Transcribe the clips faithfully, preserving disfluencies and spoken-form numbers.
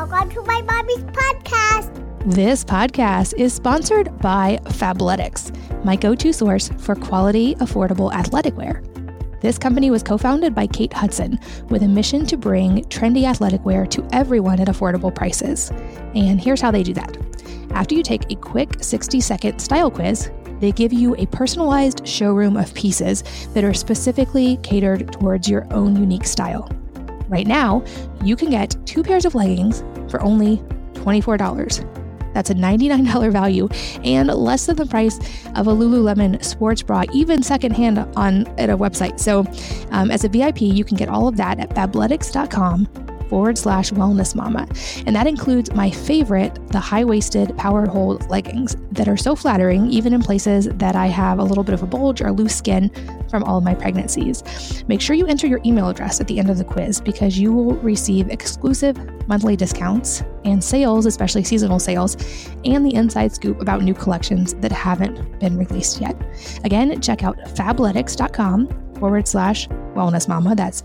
Welcome to my mommy's podcast. This podcast is sponsored by Fabletics, my go-to source for quality, affordable athletic wear. This company was co-founded by Kate Hudson with a mission to bring trendy athletic wear to everyone at affordable prices. And here's how they do that. After you take a quick sixty-second style quiz, they give you a personalized showroom of pieces that are specifically catered towards your own unique style. Right now, you can get two pairs of leggings for only twenty-four dollars. That's a ninety-nine dollars value and less than the price of a Lululemon sports bra, even secondhand on at a website. So um, as a V I P, you can get all of that at fabletics.com forward slash wellness mama. And that includes my favorite, the high-waisted power hold leggings that are so flattering, even in places that I have a little bit of a bulge or loose skin from all of my pregnancies. Make sure you enter your email address at the end of the quiz because you will receive exclusive monthly discounts and sales, especially seasonal sales, and the inside scoop about new collections that haven't been released yet. Again, check out fabletics.com forward slash wellness mama. That's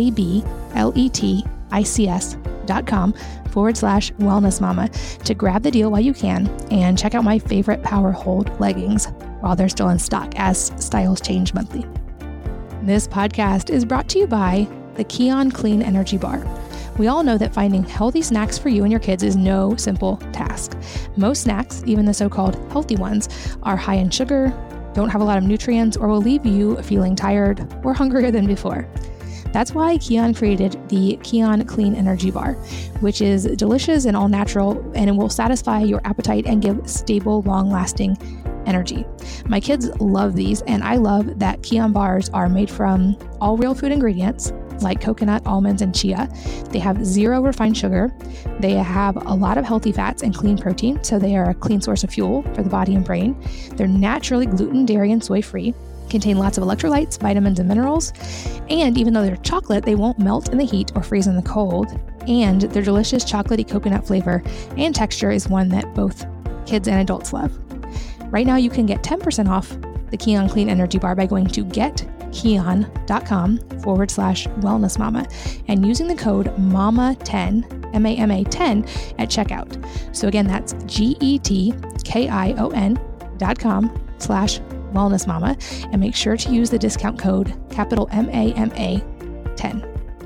F-A-B-L-E-T I-C-S dot com forward slash wellness mama to grab the deal while you can and check out my favorite power hold leggings while they're still in stock as styles change monthly. This podcast is brought to you by the Kion Clean Energy Bar. We all know that finding healthy snacks for you and your kids is no simple task. Most snacks, even the so-called healthy ones, are high in sugar, don't have a lot of nutrients, or will leave you feeling tired or hungrier than before. That's why Kion created the Kion Clean Energy Bar, which is delicious and all natural, and it will satisfy your appetite and give stable, long-lasting energy. My kids love these, and I love that Kion bars are made from all real food ingredients like coconut, almonds, and chia. They have zero refined sugar. They have a lot of healthy fats and clean protein, so they are a clean source of fuel for the body and brain. They're naturally gluten, dairy, and soy-free. Contain lots of electrolytes, vitamins, and minerals. And even though they're chocolate, they won't melt in the heat or freeze in the cold. And their delicious chocolatey coconut flavor and texture is one that both kids and adults love. Right now, you can get ten percent off the Kion Clean Energy Bar by going to getkion.com forward slash wellness mama and using the code mama ten, M A M A ten at checkout. So again, that's G-E-T-K-I-O-N dot com slash wellness mama and make sure to use the discount code capital M A M A ten.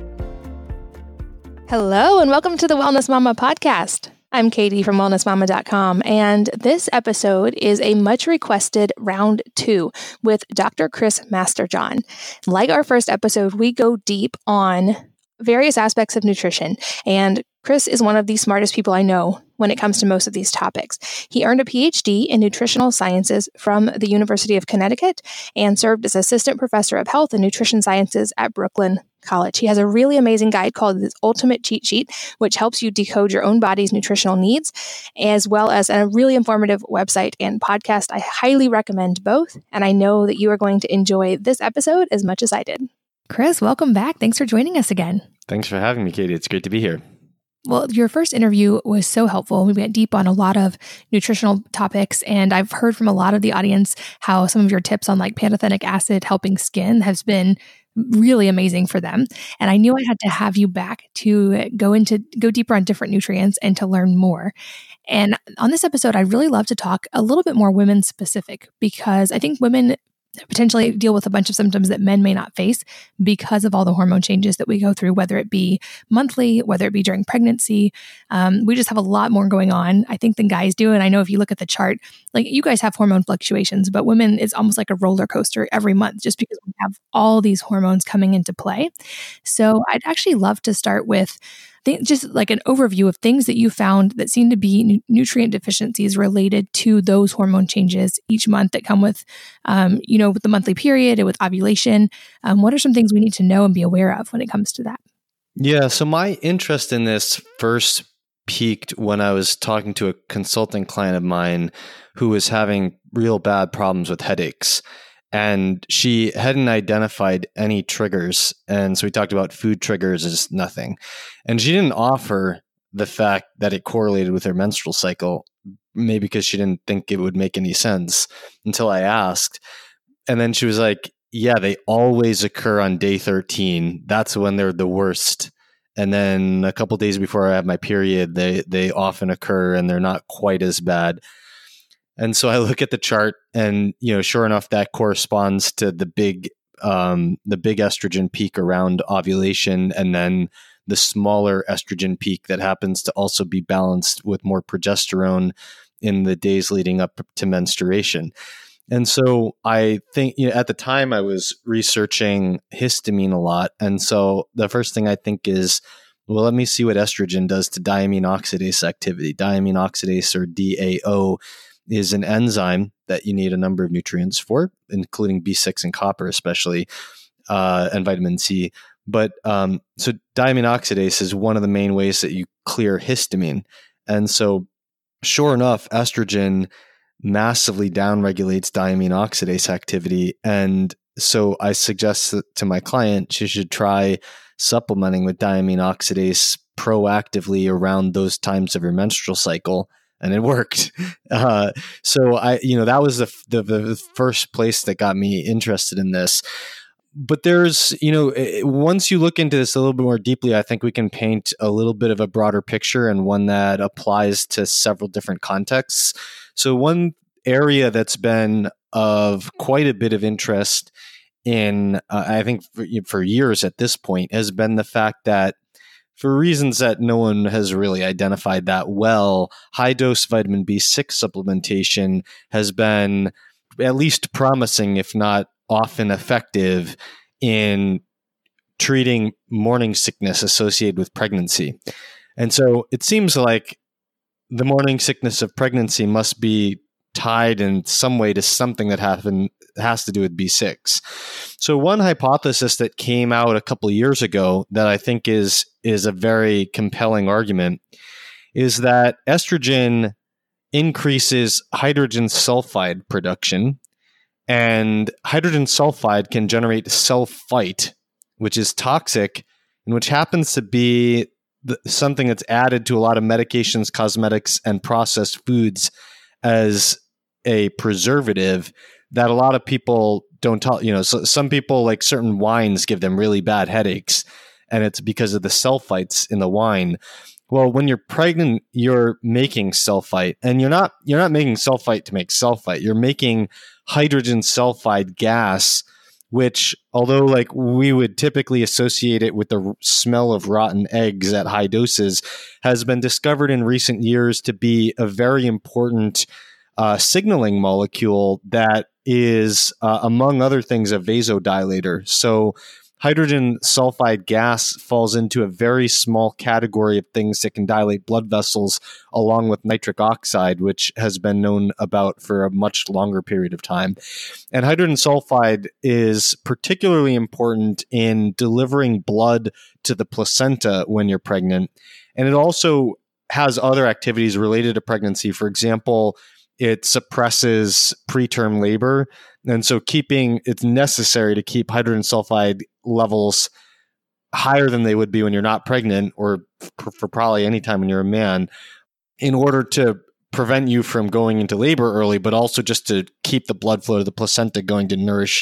Hello and welcome to the Wellness Mama podcast. I'm Katie from wellness mama dot com, and this episode is a much requested round two with Doctor Chris Masterjohn. Like our first episode, we go deep on various aspects of nutrition, and Chris is one of the smartest people I know when it comes to most of these topics. He earned a P H D in nutritional sciences from the University of Connecticut and served as assistant professor of health and nutrition sciences at Brooklyn College. He has a really amazing guide called the Ultimate Cheat Sheet, which helps you decode your own body's nutritional needs, as well as a really informative website and podcast. I highly recommend both, and I know that you are going to enjoy this episode as much as I did. Chris, welcome back. Thanks for joining us again. Thanks for having me, Katie. It's great to be here. Well, your first interview was so helpful. We went deep on a lot of nutritional topics, and I've heard from a lot of the audience how some of your tips on like pantothenic acid helping skin has been really amazing for them. And I knew I had to have you back to go into go deeper on different nutrients and to learn more. And on this episode, I'd really love to talk a little bit more women specific, because I think women potentially deal with a bunch of symptoms that men may not face because of all the hormone changes that we go through, whether it be monthly, whether it be during pregnancy. Um, we just have a lot more going on, I think, than guys do. And I know if you look at the chart, like you guys have hormone fluctuations, but women, it's almost like a roller coaster every month just because we have all these hormones coming into play. So I'd actually love to start with just like an overview of things that you found that seem to be nu- nutrient deficiencies related to those hormone changes each month that come with, um, you know, with the monthly period and with ovulation. Um, what are some things we need to know and be aware of when it comes to that? Yeah. So my interest in this first peaked when I was talking to a consulting client of mine who was having real bad problems with headaches. And she hadn't identified any triggers. And so we talked about food triggers as nothing. And she didn't offer the fact that it correlated with her menstrual cycle, maybe because she didn't think it would make any sense until I asked. And then she was like, yeah, they always occur on day thirteen. That's when they're the worst. And then a couple days before I have my period, they they often occur and they're not quite as bad. And so I look at the chart, and you know, sure enough, that corresponds to the big um, the big estrogen peak around ovulation, and then the smaller estrogen peak that happens to also be balanced with more progesterone in the days leading up to menstruation. And so I think, you know, at the time I was researching histamine a lot. And so the first thing I think is, well, let me see what estrogen does to diamine oxidase activity. Diamine oxidase, or D A O, is an enzyme that you need a number of nutrients for, including B six and copper especially, uh, and vitamin C. But um, so diamine oxidase is one of the main ways that you clear histamine. And so sure enough, estrogen massively downregulates diamine oxidase activity. And so I suggest to my client she should try supplementing with diamine oxidase proactively around those times of her menstrual cycle. And it worked. Uh, so I, you know, that was the, the the first place that got me interested in this. But there's, you know, once you look into this a little bit more deeply, I think we can paint a little bit of a broader picture, and one that applies to several different contexts. So one area that's been of quite a bit of interest in, uh, I think for, for years at this point, has been the fact that, for reasons that no one has really identified that well, high-dose vitamin B six supplementation has been at least promising, if not often effective, in treating morning sickness associated with pregnancy. And so it seems like the morning sickness of pregnancy must be tied in some way to something that happen, has to do with B six. So one hypothesis that came out a couple of years ago that I think is is a very compelling argument is that estrogen increases hydrogen sulfide production, and hydrogen sulfide can generate sulfite, which is toxic, and which happens to be the, something that's added to a lot of medications, cosmetics, and processed foods as a preservative that a lot of people don't tell. You know, so some people, like certain wines, give them really bad headaches, and it's because of the sulfites in the wine. Well, when you're pregnant, you're making sulfite, and you're not you're not making sulfite to make sulfite. You're making hydrogen sulfide gas, which, although like we would typically associate it with the smell of rotten eggs at high doses, has been discovered in recent years to be a very important uh, signaling molecule that is, uh, among other things, a vasodilator. So hydrogen sulfide gas falls into a very small category of things that can dilate blood vessels, along with nitric oxide, which has been known about for a much longer period of time. And hydrogen sulfide is particularly important in delivering blood to the placenta when you're pregnant. And it also has other activities related to pregnancy. For example, it suppresses preterm labor. And so keeping it's necessary to keep hydrogen sulfide levels higher than they would be when you're not pregnant, or for, for probably any time when you're a man, in order to prevent you from going into labor early, but also just to keep the blood flow to the placenta going to nourish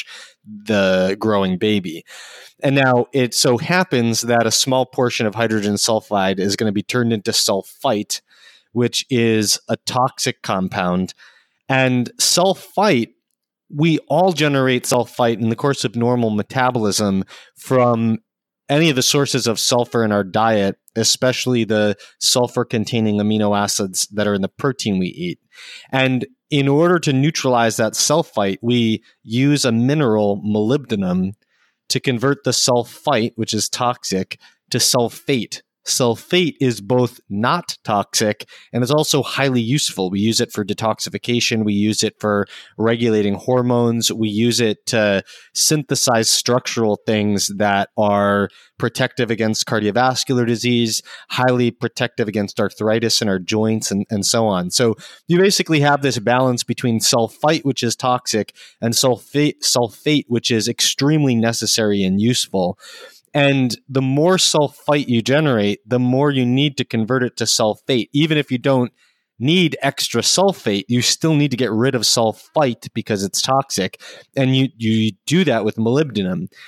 the growing baby. And now it so happens that a small portion of hydrogen sulfide is going to be turned into sulfite, which is a toxic compound. And sulfite, we all generate sulfite in the course of normal metabolism from any of the sources of sulfur in our diet, especially the sulfur-containing amino acids that are in the protein we eat. And in order to neutralize that sulfite, we use a mineral, molybdenum, to convert the sulfite, which is toxic, to sulfate. Sulfate is both not toxic and is also highly useful. We use it for detoxification. We use it for regulating hormones. We use it to synthesize structural things that are protective against cardiovascular disease, highly protective against arthritis in our joints, and, and so on. So you basically have this balance between sulfite, which is toxic, and sulfate, sulfate, which is extremely necessary and useful. And the more sulfite you generate, the more you need to convert it to sulfate. Even if you don't need extra sulfate, you still need to get rid of sulfite because it's toxic. And you, you do that with molybdenum.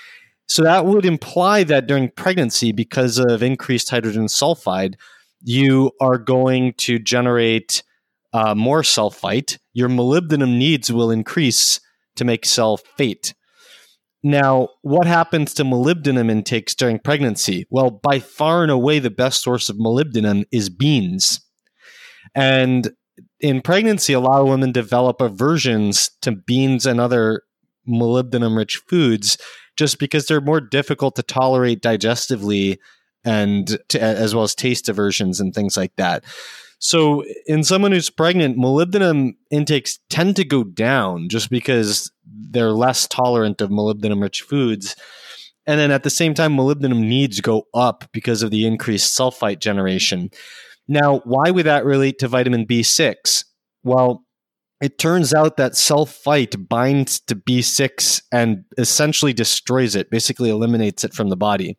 So that would imply that during pregnancy, because of increased hydrogen sulfide, you are going to generate uh, more sulfite. Your molybdenum needs will increase to make sulfate. Now, what happens to molybdenum intakes during pregnancy? Well, by far and away, the best source of molybdenum is beans. And in pregnancy, a lot of women develop aversions to beans and other molybdenum-rich foods just because they're more difficult to tolerate digestively and to, as well as taste aversions and things like that. So in someone who's pregnant, molybdenum intakes tend to go down just because they're less tolerant of molybdenum-rich foods. And then at the same time, molybdenum needs go up because of the increased sulfite generation. Now, why would that relate to vitamin B six? Well, it turns out that sulfite binds to B six and essentially destroys it, basically eliminates it from the body.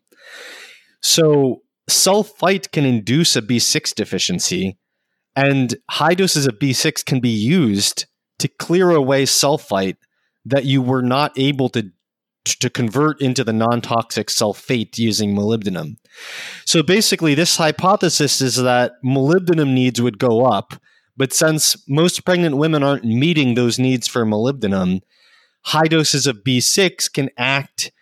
So sulfite can induce a B six deficiency, and high doses of B six can be used to clear away sulfite that you were not able to to convert into the non-toxic sulfate using molybdenum. So basically, this hypothesis is that molybdenum needs would go up, but since most pregnant women aren't meeting those needs for molybdenum, high doses of B six can act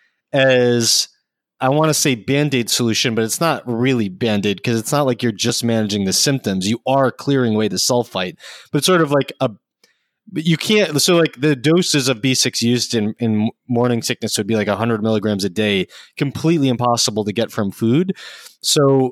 as, I want to say Band-Aid solution, but it's not really Band-Aid because it's not like you're just managing the symptoms. You are clearing away the sulfite, but it's sort of like a, you can't, so like the doses of B six used in, in morning sickness would be like one hundred milligrams a day, completely impossible to get from food. So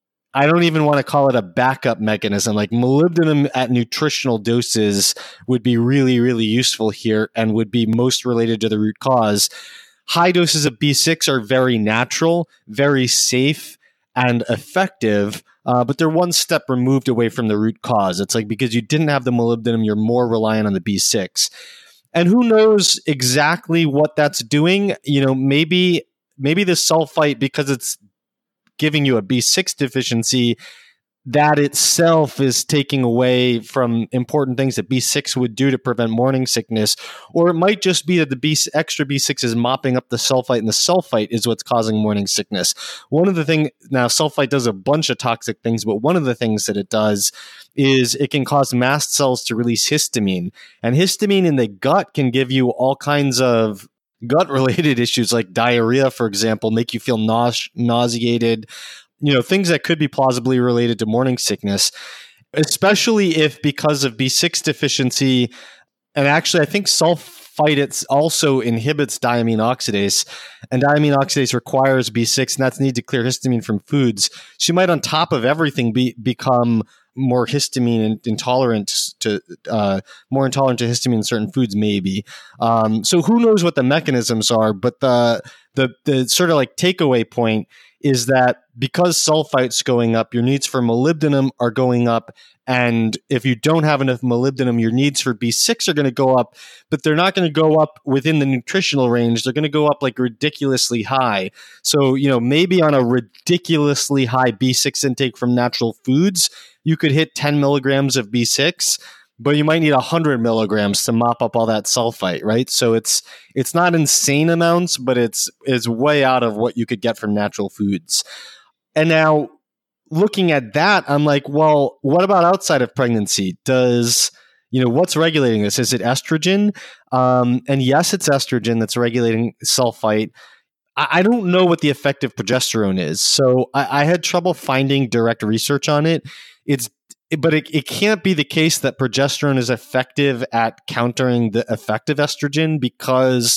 I don't even want to call it a backup mechanism. Like molybdenum at nutritional doses would be really, really useful here and would be most related to the root cause. High doses of B six are very natural, very safe, and effective, uh, but they're one step removed away from the root cause. It's like because you didn't have the molybdenum, you're more reliant on the B six. And who knows exactly what that's doing? You know, maybe maybe the sulfite, because it's giving you a B six deficiency, that itself is taking away from important things that B six would do to prevent morning sickness. Or it might just be that the B, extra B six is mopping up the sulfite, and the sulfite is what's causing morning sickness. One of the things, now sulfite does a bunch of toxic things, but one of the things that it does is it can cause mast cells to release histamine. And histamine in the gut can give you all kinds of gut-related issues like diarrhea, for example, make you feel nause- nauseated, you know, things that could be plausibly related to morning sickness, especially if because of B six deficiency, and actually I think sulfite it also inhibits diamine oxidase, and diamine oxidase requires B six, and that's need to clear histamine from foods. She might, on top of everything, be become more histamine intolerant to, uh, more intolerant to histamine in certain foods, maybe. Um, so who knows what the mechanisms are, but the, the, the sort of like takeaway point is that because sulfite's going up, your needs for molybdenum are going up. And if you don't have enough molybdenum, your needs for B six are going to go up, but they're not going to go up within the nutritional range. They're going to go up like ridiculously high. So, you know, maybe on a ridiculously high B six intake from natural foods, you could hit ten milligrams of B six, but you might need one hundred milligrams to mop up all that sulfite, right? So it's it's not insane amounts, but it's it's way out of what you could get from natural foods. And now, looking at that, I'm like, well, what about outside of pregnancy? Does, you know, what's regulating this? Is it estrogen? Um, and yes, it's estrogen that's regulating sulfite. I, I don't know what the effect of progesterone is. So I, I had trouble finding direct research on it. It's, but it, it can't be the case that progesterone is effective at countering the effect of estrogen because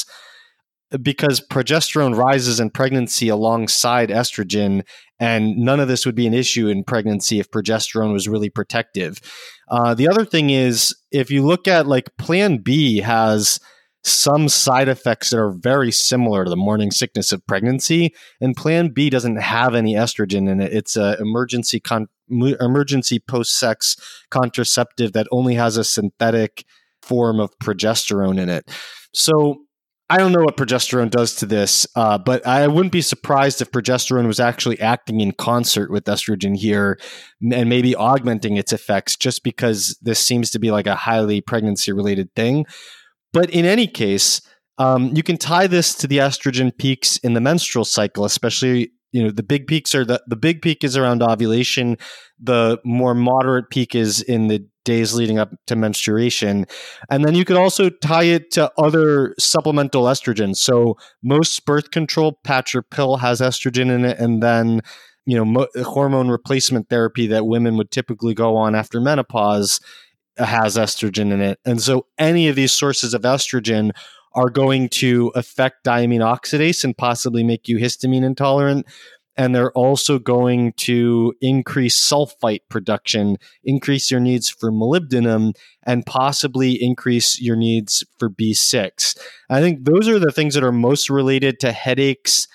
because progesterone rises in pregnancy alongside estrogen, and none of this would be an issue in pregnancy if progesterone was really protective. Uh, the other thing is, if you look at like Plan B has some side effects that are very similar to the morning sickness of pregnancy, and Plan B doesn't have any estrogen in it. It's an emergency con- emergency post-sex contraceptive that only has a synthetic form of progesterone in it. So I don't know what progesterone does to this, uh, but I wouldn't be surprised if progesterone was actually acting in concert with estrogen here and maybe augmenting its effects, just because this seems to be like a highly pregnancy-related thing. But in any case, Um, you can tie this to the estrogen peaks in the menstrual cycle, especially, you know, the big peaks are the, the big peak is around ovulation. The more moderate peak is in the days leading up to menstruation. And then you could also tie it to other supplemental estrogens. So most birth control patch or pill has estrogen in it. And then, you know, mo- hormone replacement therapy that women would typically go on after menopause has estrogen in it. And so any of these sources of estrogen are going to affect diamine oxidase and possibly make you histamine intolerant. And they're also going to increase sulfite production, increase your needs for molybdenum, and possibly increase your needs for B six. I think those are the things that are most related to headaches,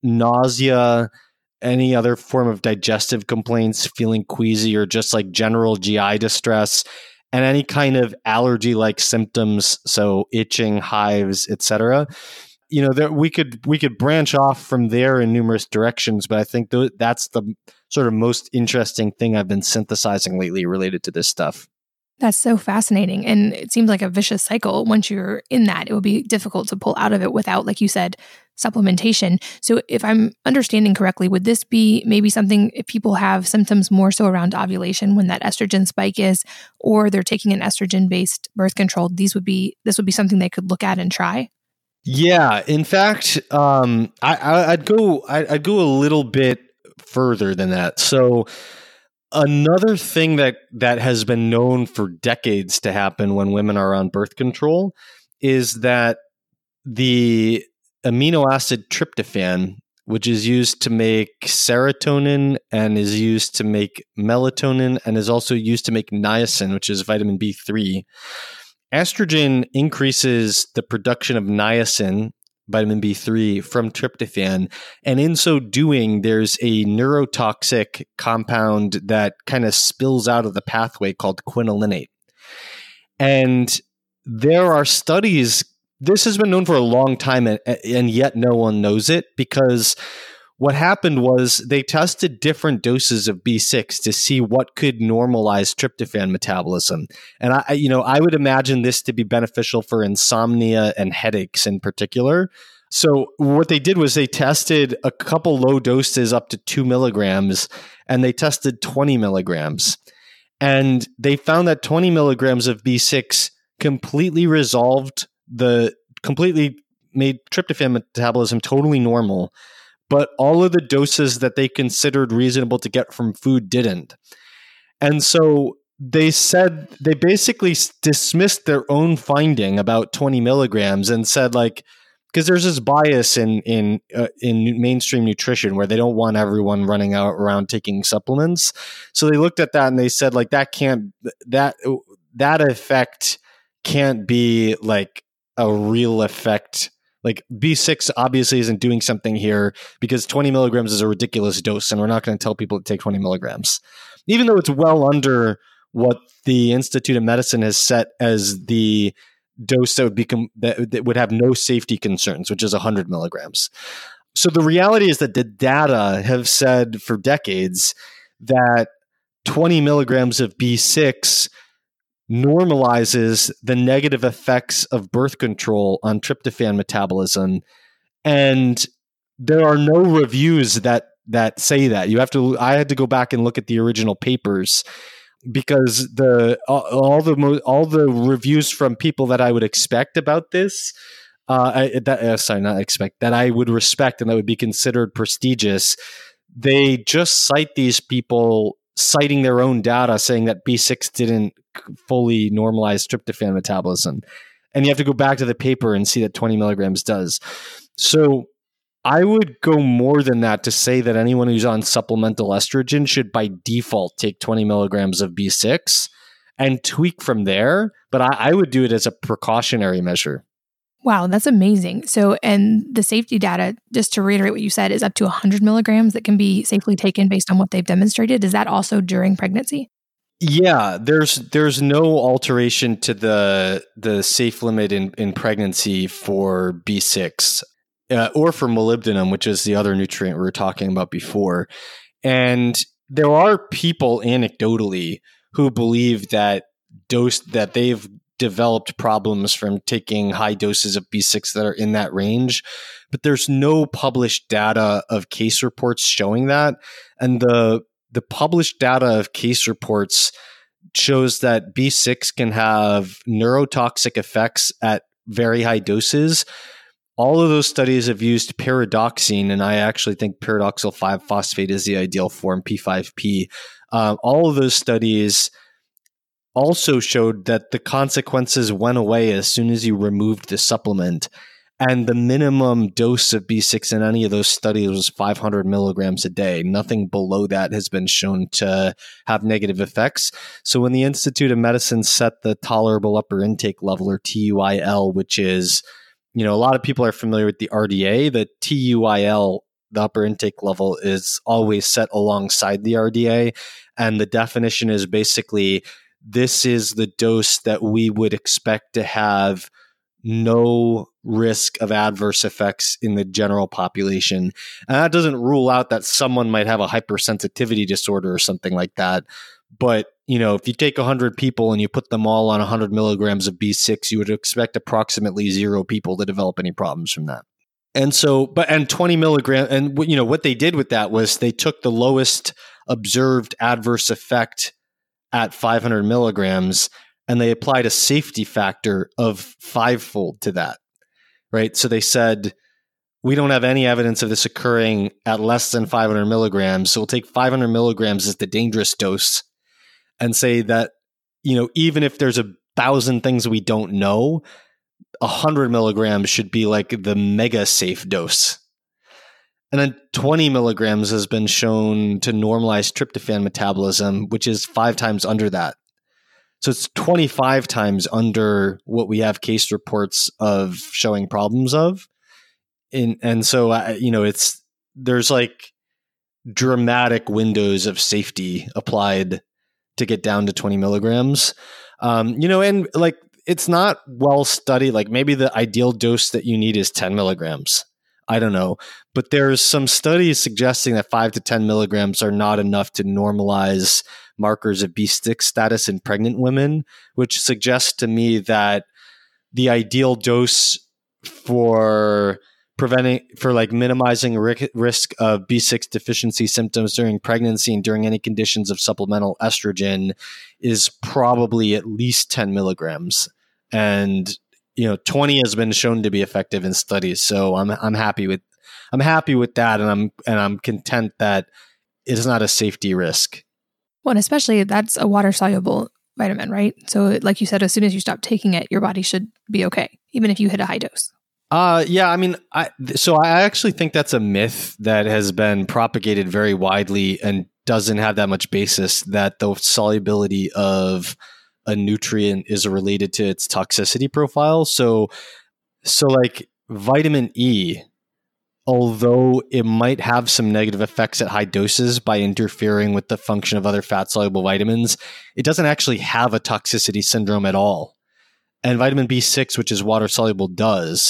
nausea, any other form of digestive complaints, feeling queasy, or just like general G I distress, and any kind of allergy-like symptoms, so itching, hives, et cetera. You know, there, we could we could branch off from there in numerous directions, but I think th- that's the sort of most interesting thing I've been synthesizing lately related to this stuff. That's so fascinating. And it seems like a vicious cycle. Once you're in that, it would be difficult to pull out of it without, like you said, supplementation. So if I'm understanding correctly, would this be maybe something if people have symptoms more so around ovulation when that estrogen spike is, or they're taking an estrogen-based birth control, these would be this would be something they could look at and try? Yeah, in fact, um, I, I, I'd go I, I'd go a little bit further than that. So another thing that that has been known for decades to happen when women are on birth control is that the amino acid tryptophan, which is used to make serotonin and is used to make melatonin and is also used to make niacin, which is vitamin B three. Estrogen increases the production of niacin, vitamin B three, from tryptophan. And in so doing, there's a neurotoxic compound that kind of spills out of the pathway called quinolinate. And there are studies, this has been known for a long time, and, and yet no one knows it, because what happened was they tested different doses of B six to see what could normalize tryptophan metabolism. And I, you know, I would imagine this to be beneficial for insomnia and headaches in particular. So what they did was they tested a couple low doses up to two milligrams, and they tested twenty milligrams. And they found that twenty milligrams of B six completely resolved the, completely made tryptophan metabolism totally normal. But all of the doses that they considered reasonable to get from food didn't. And so they said, they basically dismissed their own finding about twenty milligrams and said, like, because there's this bias in in uh, in mainstream nutrition where they don't want everyone running out around taking supplements. So they looked at that and they said, like, that can't, that that effect can't be like a real effect. Like B six obviously isn't doing something here because twenty milligrams is a ridiculous dose, and we're not going to tell people to take twenty milligrams, even though it's well under what the Institute of Medicine has set as the dose that would become that, that would have no safety concerns, which is one hundred milligrams. So the reality is that the data have said for decades that twenty milligrams of B six normalizes the negative effects of birth control on tryptophan metabolism. And there are no reviews that that say that. You have to I had to go back and look at the original papers because the all, all the all the reviews from people that I would expect about this uh I, that uh, sorry not expect that I would respect and that would be considered prestigious, they just cite these people citing their own data saying that B six didn't fully normalize tryptophan metabolism. And you have to go back to the paper and see that twenty milligrams does. So I would go more than that to say that anyone who's on supplemental estrogen should by default take twenty milligrams of B six and tweak from there. But I, I would do it as a precautionary measure. Wow, that's amazing. So, and the safety data, just to reiterate what you said, is up to one hundred milligrams that can be safely taken based on what they've demonstrated. Is that also during pregnancy? Yeah, there's there's no alteration to the the safe limit in, in pregnancy for B six uh, or for molybdenum, which is the other nutrient we were talking about before. And there are people anecdotally who believe that dose that they've developed problems from taking high doses of B six that are in that range, but there's no published data of case reports showing that. And the the published data of case reports shows that B six can have neurotoxic effects at very high doses. All of those studies have used pyridoxine, and I actually think pyridoxal five phosphate is the ideal form, P five P. Uh, all of those studies also showed that the consequences went away as soon as you removed the supplement. And the minimum dose of B six in any of those studies was five hundred milligrams a day. Nothing below that has been shown to have negative effects. So when the Institute of Medicine set the tolerable upper intake level, or T U I L, which is, you know, a lot of people are familiar with the R D A, the T U I L, the upper intake level, is always set alongside the R D A. And the definition is basically, this is the dose that we would expect to have no risk of adverse effects in the general population. And that doesn't rule out that someone might have a hypersensitivity disorder or something like that. But, you know, if you take one hundred people and you put them all on one hundred milligrams of B six, you would expect approximately zero people to develop any problems from that. And so, but, and twenty milligrams, and, you know, what they did with that was they took the lowest observed adverse effect at five hundred milligrams, and they applied a safety factor of fivefold to that, right? So they said, we don't have any evidence of this occurring at less than five hundred milligrams. So we'll take five hundred milligrams as the dangerous dose and say that, you know, even if there's a thousand things we don't know, one hundred milligrams should be like the mega safe dose. And then twenty milligrams has been shown to normalize tryptophan metabolism, which is five times under that. So it's twenty-five times under what we have case reports of showing problems of. In, and so, uh, you know, it's, there's like dramatic windows of safety applied to get down to twenty milligrams. Um, you know, and like, it's not well studied. Like maybe the ideal dose that you need is ten milligrams. I don't know. But there's some studies suggesting that five to ten milligrams are not enough to normalize markers of B six status in pregnant women, which suggests to me that the ideal dose for preventing, for like minimizing risk of B six deficiency symptoms during pregnancy and during any conditions of supplemental estrogen is probably at least ten milligrams. And, you know, twenty has been shown to be effective in studies. So I'm, I'm happy with, I'm happy with that. And I'm, and I'm content that it's not a safety risk. Well, and especially that's a water soluble vitamin, right? So like you said, as soon as you stop taking it, your body should be okay, even if you hit a high dose. Uh, yeah, I mean, I, so I actually think that's a myth that has been propagated very widely and doesn't have that much basis, that the solubility of a nutrient is related to its toxicity profile. So, so like vitamin E, although it might have some negative effects at high doses by interfering with the function of other fat-soluble vitamins, it doesn't actually have a toxicity syndrome at all. And vitamin B six, which is water-soluble, does.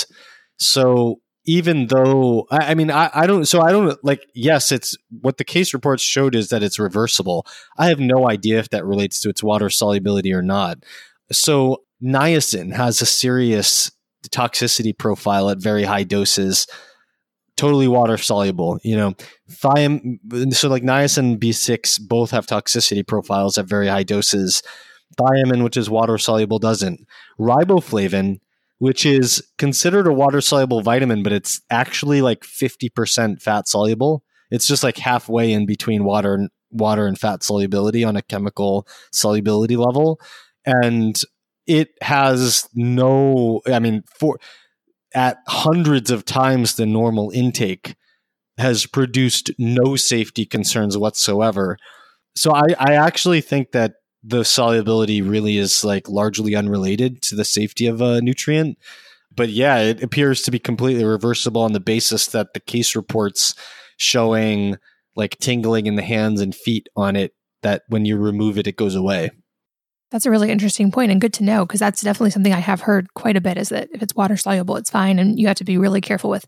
So even though, I, I mean, I, I don't, so I don't, like, yes, it's, what the case reports showed is that it's reversible. I have no idea if that relates to its water solubility or not. So niacin has a serious toxicity profile at very high doses, totally water soluble, you know, thiam, so like niacin and B six both have toxicity profiles at very high doses. Thiamine, which is water soluble, doesn't. Riboflavin, which is considered a water soluble vitamin, but it's actually like fifty percent fat soluble. It's just like halfway in between water and water and fat solubility on a chemical solubility level. And it has no, I mean, for at hundreds of times the normal intake, has produced no safety concerns whatsoever. So I, I actually think that the solubility really is like largely unrelated to the safety of a nutrient. But yeah, it appears to be completely reversible on the basis that the case reports showing like tingling in the hands and feet on it, that when you remove it, it goes away. That's a really interesting point and good to know, because that's definitely something I have heard quite a bit, is that if it's water soluble, it's fine. And you have to be really careful with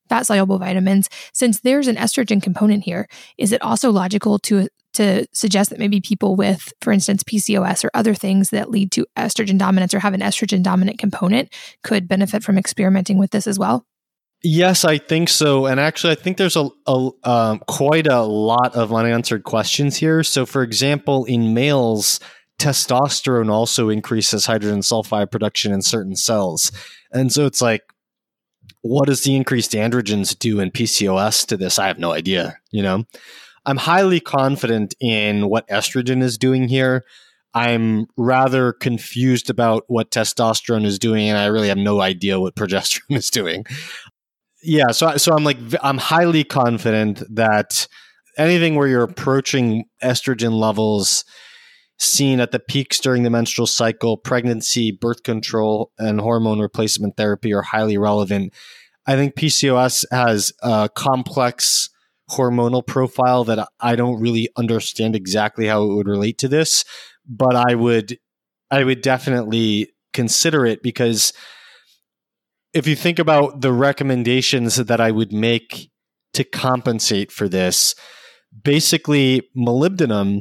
fat-soluble vitamins, since there's an estrogen component here, is it also logical to to suggest that maybe people with, for instance, P C O S or other things that lead to estrogen dominance or have an estrogen dominant component could benefit from experimenting with this as well? Yes, I think so. And actually, I think there's a, a um, quite a lot of unanswered questions here. So, for example, in males, testosterone also increases hydrogen sulfide production in certain cells. And so it's like, what does the increased androgens do in P C O S to this? I have no idea. You know, I'm highly confident in what estrogen is doing here. I'm rather confused about what testosterone is doing, and I really have no idea what progesterone is doing. Yeah, so so I'm like I'm highly confident that anything where you're approaching estrogen levels seen at the peaks during the menstrual cycle, pregnancy, birth control, and hormone replacement therapy are highly relevant. I think P C O S has a complex hormonal profile that I don't really understand exactly how it would relate to this, but I would I would definitely consider it, because if you think about the recommendations that I would make to compensate for this, basically molybdenum,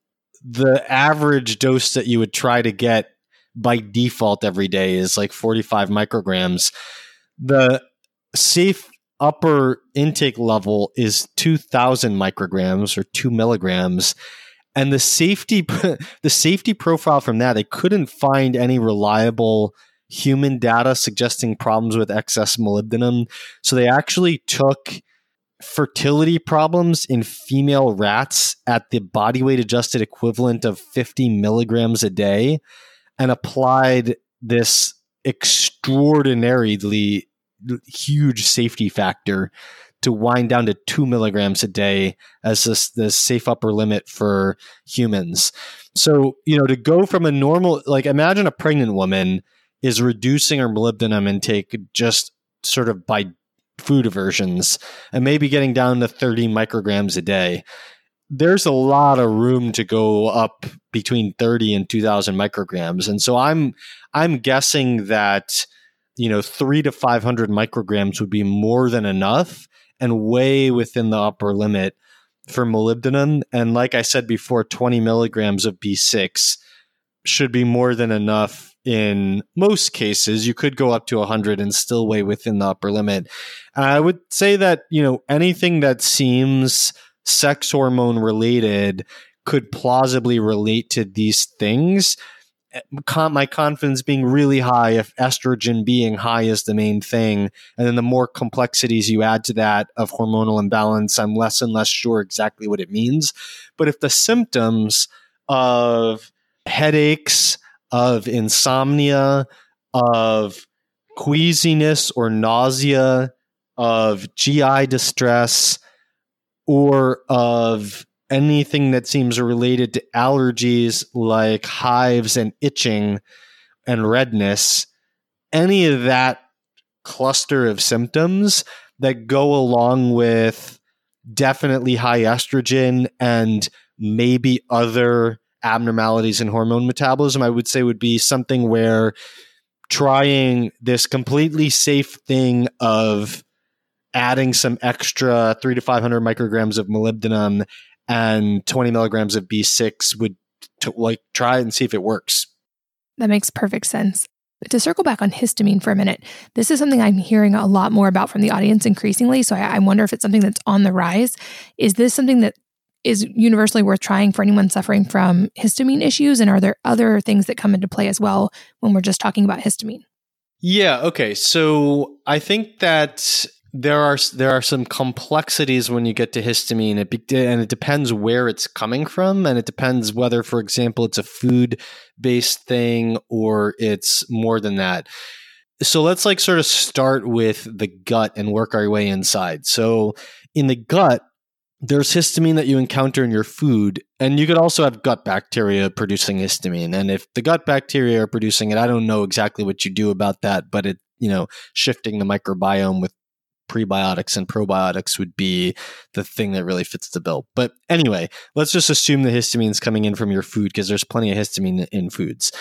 the average dose that you would try to get by default every day is like forty-five micrograms. The safe upper intake level is two thousand micrograms or two milligrams. And the safety, the safety profile from that, they couldn't find any reliable human data suggesting problems with excess molybdenum. So they actually took fertility problems in female rats at the body weight adjusted equivalent of fifty milligrams a day and applied this extraordinarily huge safety factor to wind down to two milligrams a day as this, this safe upper limit for humans. So, you know, to go from a normal, like imagine a pregnant woman is reducing her molybdenum intake just sort of by food aversions and maybe getting down to thirty micrograms a day. There's a lot of room to go up between thirty and two thousand micrograms. And so I'm I'm guessing that, you know, three to five hundred micrograms would be more than enough and way within the upper limit for molybdenum. And like I said before, twenty milligrams of B six should be more than enough. In most cases, you could go up to one hundred and still way within the upper limit. And I would say that, you know, anything that seems sex hormone related could plausibly relate to these things. Con- my confidence being really high if estrogen being high is the main thing. And then the more complexities you add to that of hormonal imbalance, I'm less and less sure exactly what it means. But if the symptoms of headaches, of insomnia, of queasiness or nausea, of G I distress, or of anything that seems related to allergies like hives and itching and redness, any of that cluster of symptoms that go along with definitely high estrogen and maybe other abnormalities in hormone metabolism, I would say would be something where trying this completely safe thing of adding some extra three to five hundred micrograms of molybdenum and twenty milligrams of B six would to, like try it and see if it works. That makes perfect sense. But to circle back on histamine for a minute, this is something I'm hearing a lot more about from the audience increasingly. So I, I wonder if it's something that's on the rise. Is this something that is universally worth trying for anyone suffering from histamine issues? And are there other things that come into play as well when we're just talking about histamine? Yeah. Okay. So I think that there are there are some complexities when you get to histamine, it be, and it depends where it's coming from, and it depends whether, for example, it's a food-based thing or it's more than that. So let's like sort of start with the gut and work our way inside. So in the gut, there's histamine that you encounter in your food, and you could also have gut bacteria producing histamine. And if the gut bacteria are producing it, I don't know exactly what you do about that, but it, you know, shifting the microbiome with prebiotics and probiotics would be the thing that really fits the bill. But anyway, let's just assume the histamine is coming in from your food because there's plenty of histamine in foods.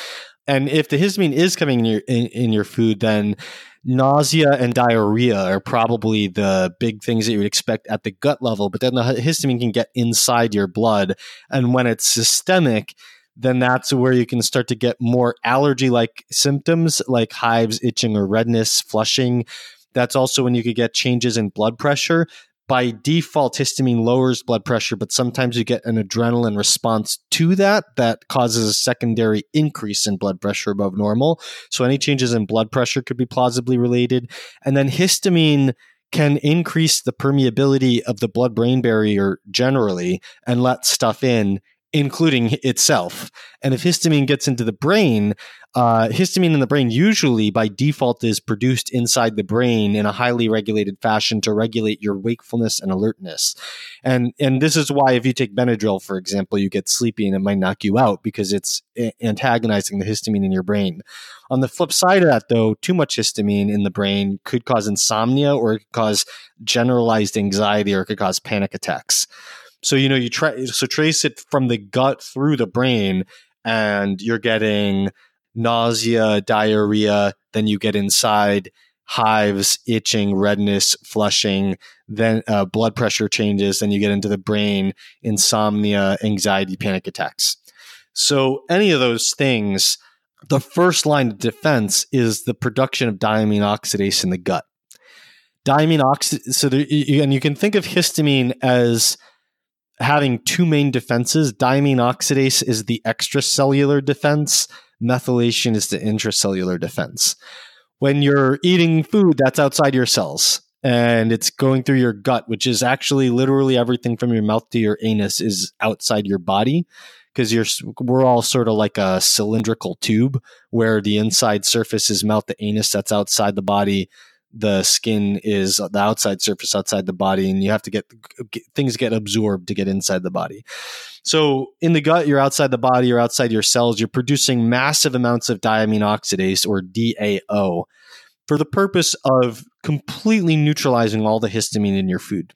And if the histamine is coming in your in, in your food, then nausea and diarrhea are probably the big things that you would expect at the gut level. But then the histamine can get inside your blood. And when it's systemic, then that's where you can start to get more allergy-like symptoms like hives, itching, or redness, flushing. That's also when you could get changes in blood pressure. By default, histamine lowers blood pressure, but sometimes you get an adrenaline response to that that causes a secondary increase in blood pressure above normal. So any changes in blood pressure could be plausibly related. And then histamine can increase the permeability of the blood-brain barrier generally and let stuff in, including itself. And if histamine gets into the brain, uh, histamine in the brain usually by default is produced inside the brain in a highly regulated fashion to regulate your wakefulness and alertness. And and this is why if you take Benadryl, for example, you get sleepy and it might knock you out because it's antagonizing the histamine in your brain. On the flip side of that, though, too much histamine in the brain could cause insomnia, or it could cause generalized anxiety, or it could cause panic attacks. So, you know, you try, so trace it from the gut through the brain and you're getting nausea, diarrhea, then you get inside hives, itching, redness, flushing, then uh, blood pressure changes, then you get into the brain, insomnia, anxiety, panic attacks. So any of those things, the first line of defense is the production of diamine oxidase in the gut. Diamine oxidase, so there, and you can think of histamine as having two main defenses. Diamine oxidase is the extracellular defense. Methylation is the intracellular defense. When you're eating food that's outside your cells and it's going through your gut, which is actually literally everything from your mouth to your anus is outside your body, because you're we're all sort of like a cylindrical tube where the inside surface is mouth to anus, that's outside the body. The skin is the outside surface outside the body, and you have to get, get things get absorbed to get inside the body. So in the gut, you're outside the body, you're outside your cells, you're producing massive amounts of diamine oxidase, or D A O, for the purpose of completely neutralizing all the histamine in your food.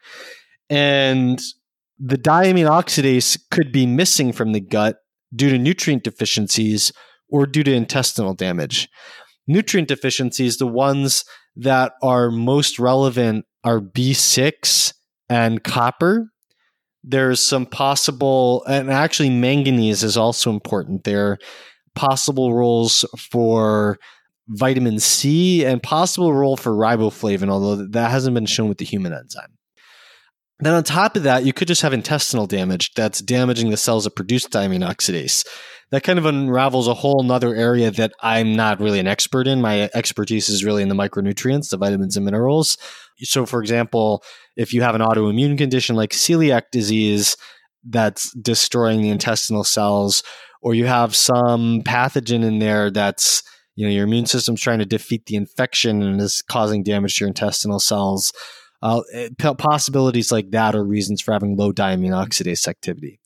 And the diamine oxidase could be missing from the gut due to nutrient deficiencies or due to intestinal damage. Nutrient deficiencies, the ones that are most relevant are B six and copper. There's some possible, and actually manganese is also important. There are possible roles for vitamin C and possible role for riboflavin, although that hasn't been shown with the human enzyme. Then on top of that, you could just have intestinal damage that's damaging the cells that produce diamine oxidase. That kind of unravels a whole nother area that I'm not really an expert in. My expertise is really in the micronutrients, the vitamins and minerals. So for example, if you have an autoimmune condition like celiac disease that's destroying the intestinal cells, or you have some pathogen in there that's, you know, your immune system's trying to defeat the infection and is causing damage to your intestinal cells, uh, possibilities like that are reasons for having low diamine oxidase activity.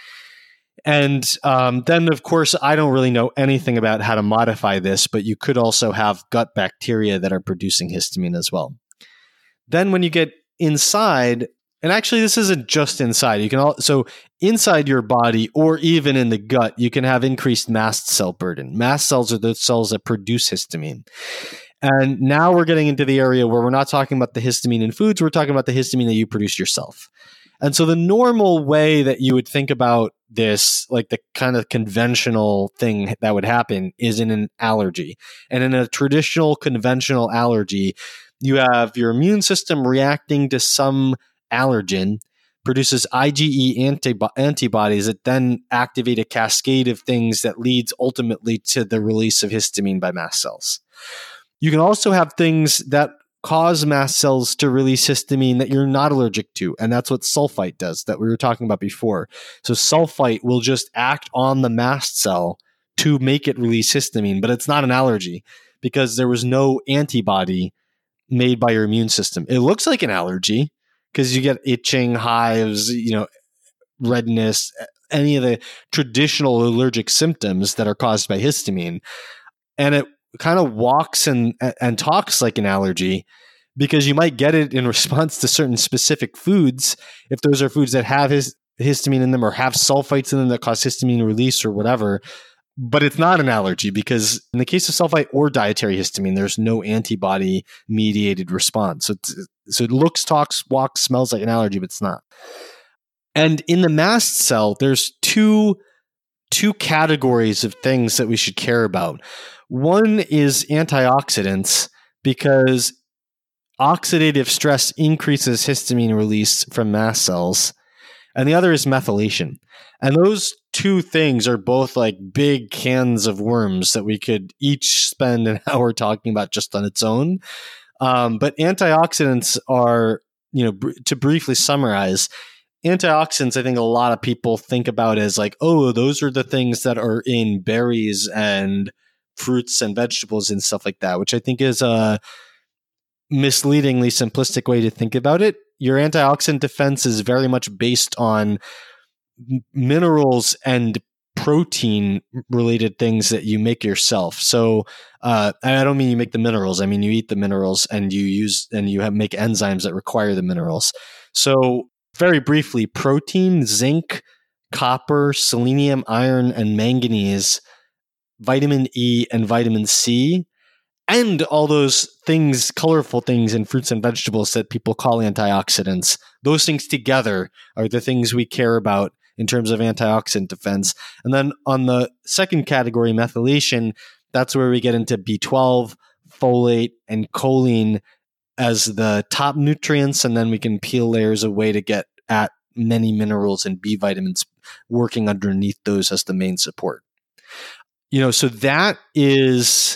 And um, then, of course, I don't really know anything about how to modify this, but you could also have gut bacteria that are producing histamine as well. Then when you get inside, and actually this isn't just inside, you can all, so inside your body or even in the gut, you can have increased mast cell burden. Mast cells are the cells that produce histamine. And now we're getting into the area where we're not talking about the histamine in foods, we're talking about the histamine that you produce yourself. And so the normal way that you would think about this, like the kind of conventional thing that would happen, is in an allergy. And in a traditional conventional allergy, you have your immune system reacting to some allergen, produces IgE antibo- antibodies that then activate a cascade of things that leads ultimately to the release of histamine by mast cells. You can also have things that cause mast cells to release histamine that you're not allergic to. And that's what sulfite does that we were talking about before. So sulfite will just act on the mast cell to make it release histamine, but it's not an allergy because there was no antibody made by your immune system. It looks like an allergy because you get itching, hives, you know, redness, any of the traditional allergic symptoms that are caused by histamine. And it kind of walks and and talks like an allergy because you might get it in response to certain specific foods. If those are foods that have his, histamine in them or have sulfites in them that cause histamine release or whatever, but it's not an allergy because in the case of sulfite or dietary histamine, there's no antibody-mediated response. So, it's, so it looks, talks, walks, smells like an allergy, but it's not. And in the mast cell, there's two, two categories of things that we should care about. One is antioxidants, because oxidative stress increases histamine release from mast cells. And the other is methylation. And those two things are both like big cans of worms that we could each spend an hour talking about just on its own. Um, but antioxidants are, you know, br- to briefly summarize, antioxidants, I think a lot of people think about as like, oh, those are the things that are in berries and fruits and vegetables and stuff like that, which I think is a misleadingly simplistic way to think about it. Your antioxidant defense is very much based on m- minerals and protein related things that you make yourself. So uh, I don't mean you make the minerals. I mean, you eat the minerals and you use and you have make enzymes that require the minerals. So very briefly, protein, zinc, copper, selenium, iron, and manganese, vitamin E and vitamin C, and all those things, colorful things in fruits and vegetables that people call antioxidants. Those things together are the things we care about in terms of antioxidant defense. And then on the second category, methylation, that's where we get into B twelve, folate, and choline as the top nutrients. And then we can peel layers away to get at many minerals and B vitamins working underneath those as the main support. You know, so that is,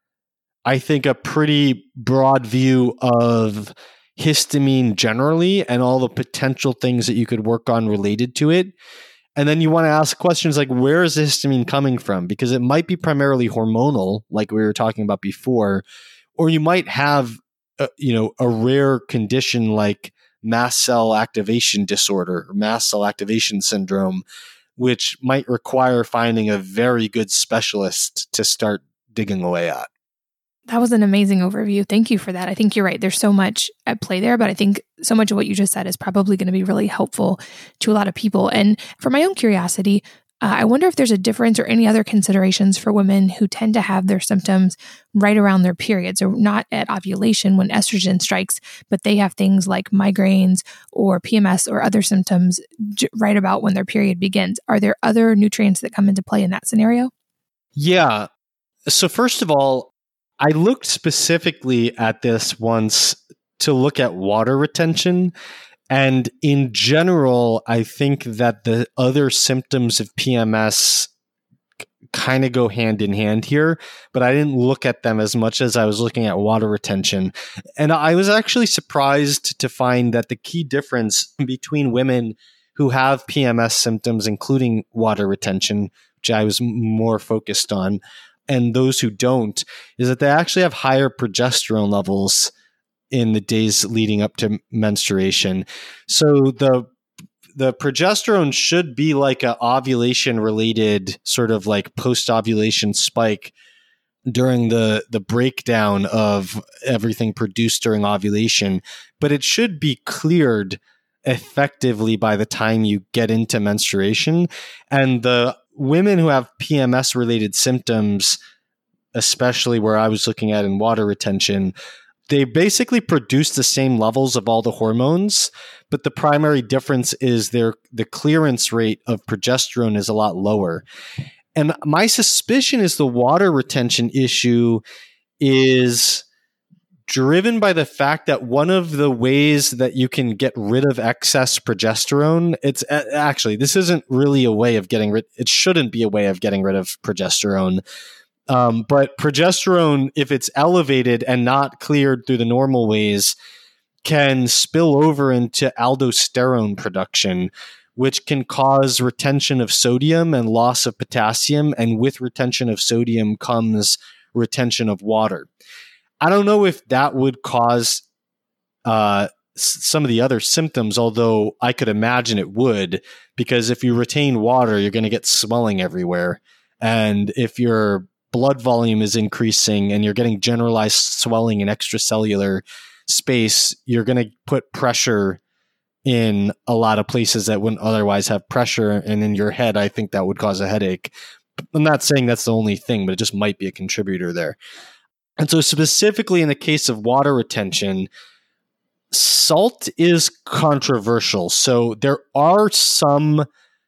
I think, a pretty broad view of histamine generally and all the potential things that you could work on related to it. And then you want to ask questions like, where is the histamine coming from? Because it might be primarily hormonal, like we were talking about before, or you might have, a, you know, a rare condition like mast cell activation disorder or mast cell activation syndrome, which might require finding a very good specialist to start digging away at. That was an amazing overview. Thank you for that. I think you're right. There's so much at play there, but I think so much of what you just said is probably going to be really helpful to a lot of people. And for my own curiosity, uh, I wonder if there's a difference or any other considerations for women who tend to have their symptoms right around their periods, or not at ovulation when estrogen strikes, but they have things like migraines or P M S or other symptoms j- right about when their period begins. Are there other nutrients that come into play in that scenario? Yeah. So first of all, I looked specifically at this once to look at water retention. And in general, I think that the other symptoms of P M S kind of go hand in hand here, but I didn't look at them as much as I was looking at water retention. And I was actually surprised to find that the key difference between women who have P M S symptoms, including water retention, which I was more focused on, and those who don't, is that they actually have higher progesterone levels in the days leading up to menstruation. So the the progesterone should be like a ovulation related sort of like post-ovulation spike during the the breakdown of everything produced during ovulation, but it should be cleared effectively by the time you get into menstruation. And the women who have P M S related symptoms, especially where I was looking at in water retention, they basically produce the same levels of all the hormones, but the primary difference is their the clearance rate of progesterone is a lot lower. And my suspicion is the water retention issue is driven by the fact that one of the ways that you can get rid of excess progesterone, it's actually, this isn't really a way of getting rid, it shouldn't be a way of getting rid of progesterone. Um, but progesterone, if it's elevated and not cleared through the normal ways, can spill over into aldosterone production, which can cause retention of sodium and loss of potassium. And with retention of sodium comes retention of water. I don't know if that would cause uh, s- some of the other symptoms, although I could imagine it would, because if you retain water, you're going to get swelling everywhere. And if your blood volume is increasing and you're getting generalized swelling in extracellular space, you're going to put pressure in a lot of places that wouldn't otherwise have pressure. And in your head, I think that would cause a headache. I'm not saying that's the only thing, but it just might be a contributor there. And so specifically in the case of water retention, salt is controversial. So there are some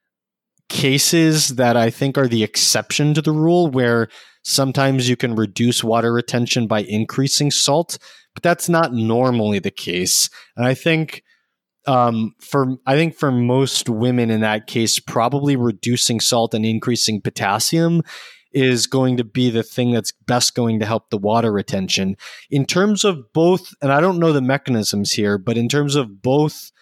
cases that I think are the exception to the rule where sometimes you can reduce water retention by increasing salt, but that's not normally the case. And I think um, for I think for most women in that case, probably reducing salt and increasing potassium is going to be the thing that's best going to help the water retention. In terms of both, and I don't know the mechanisms here, but in terms of both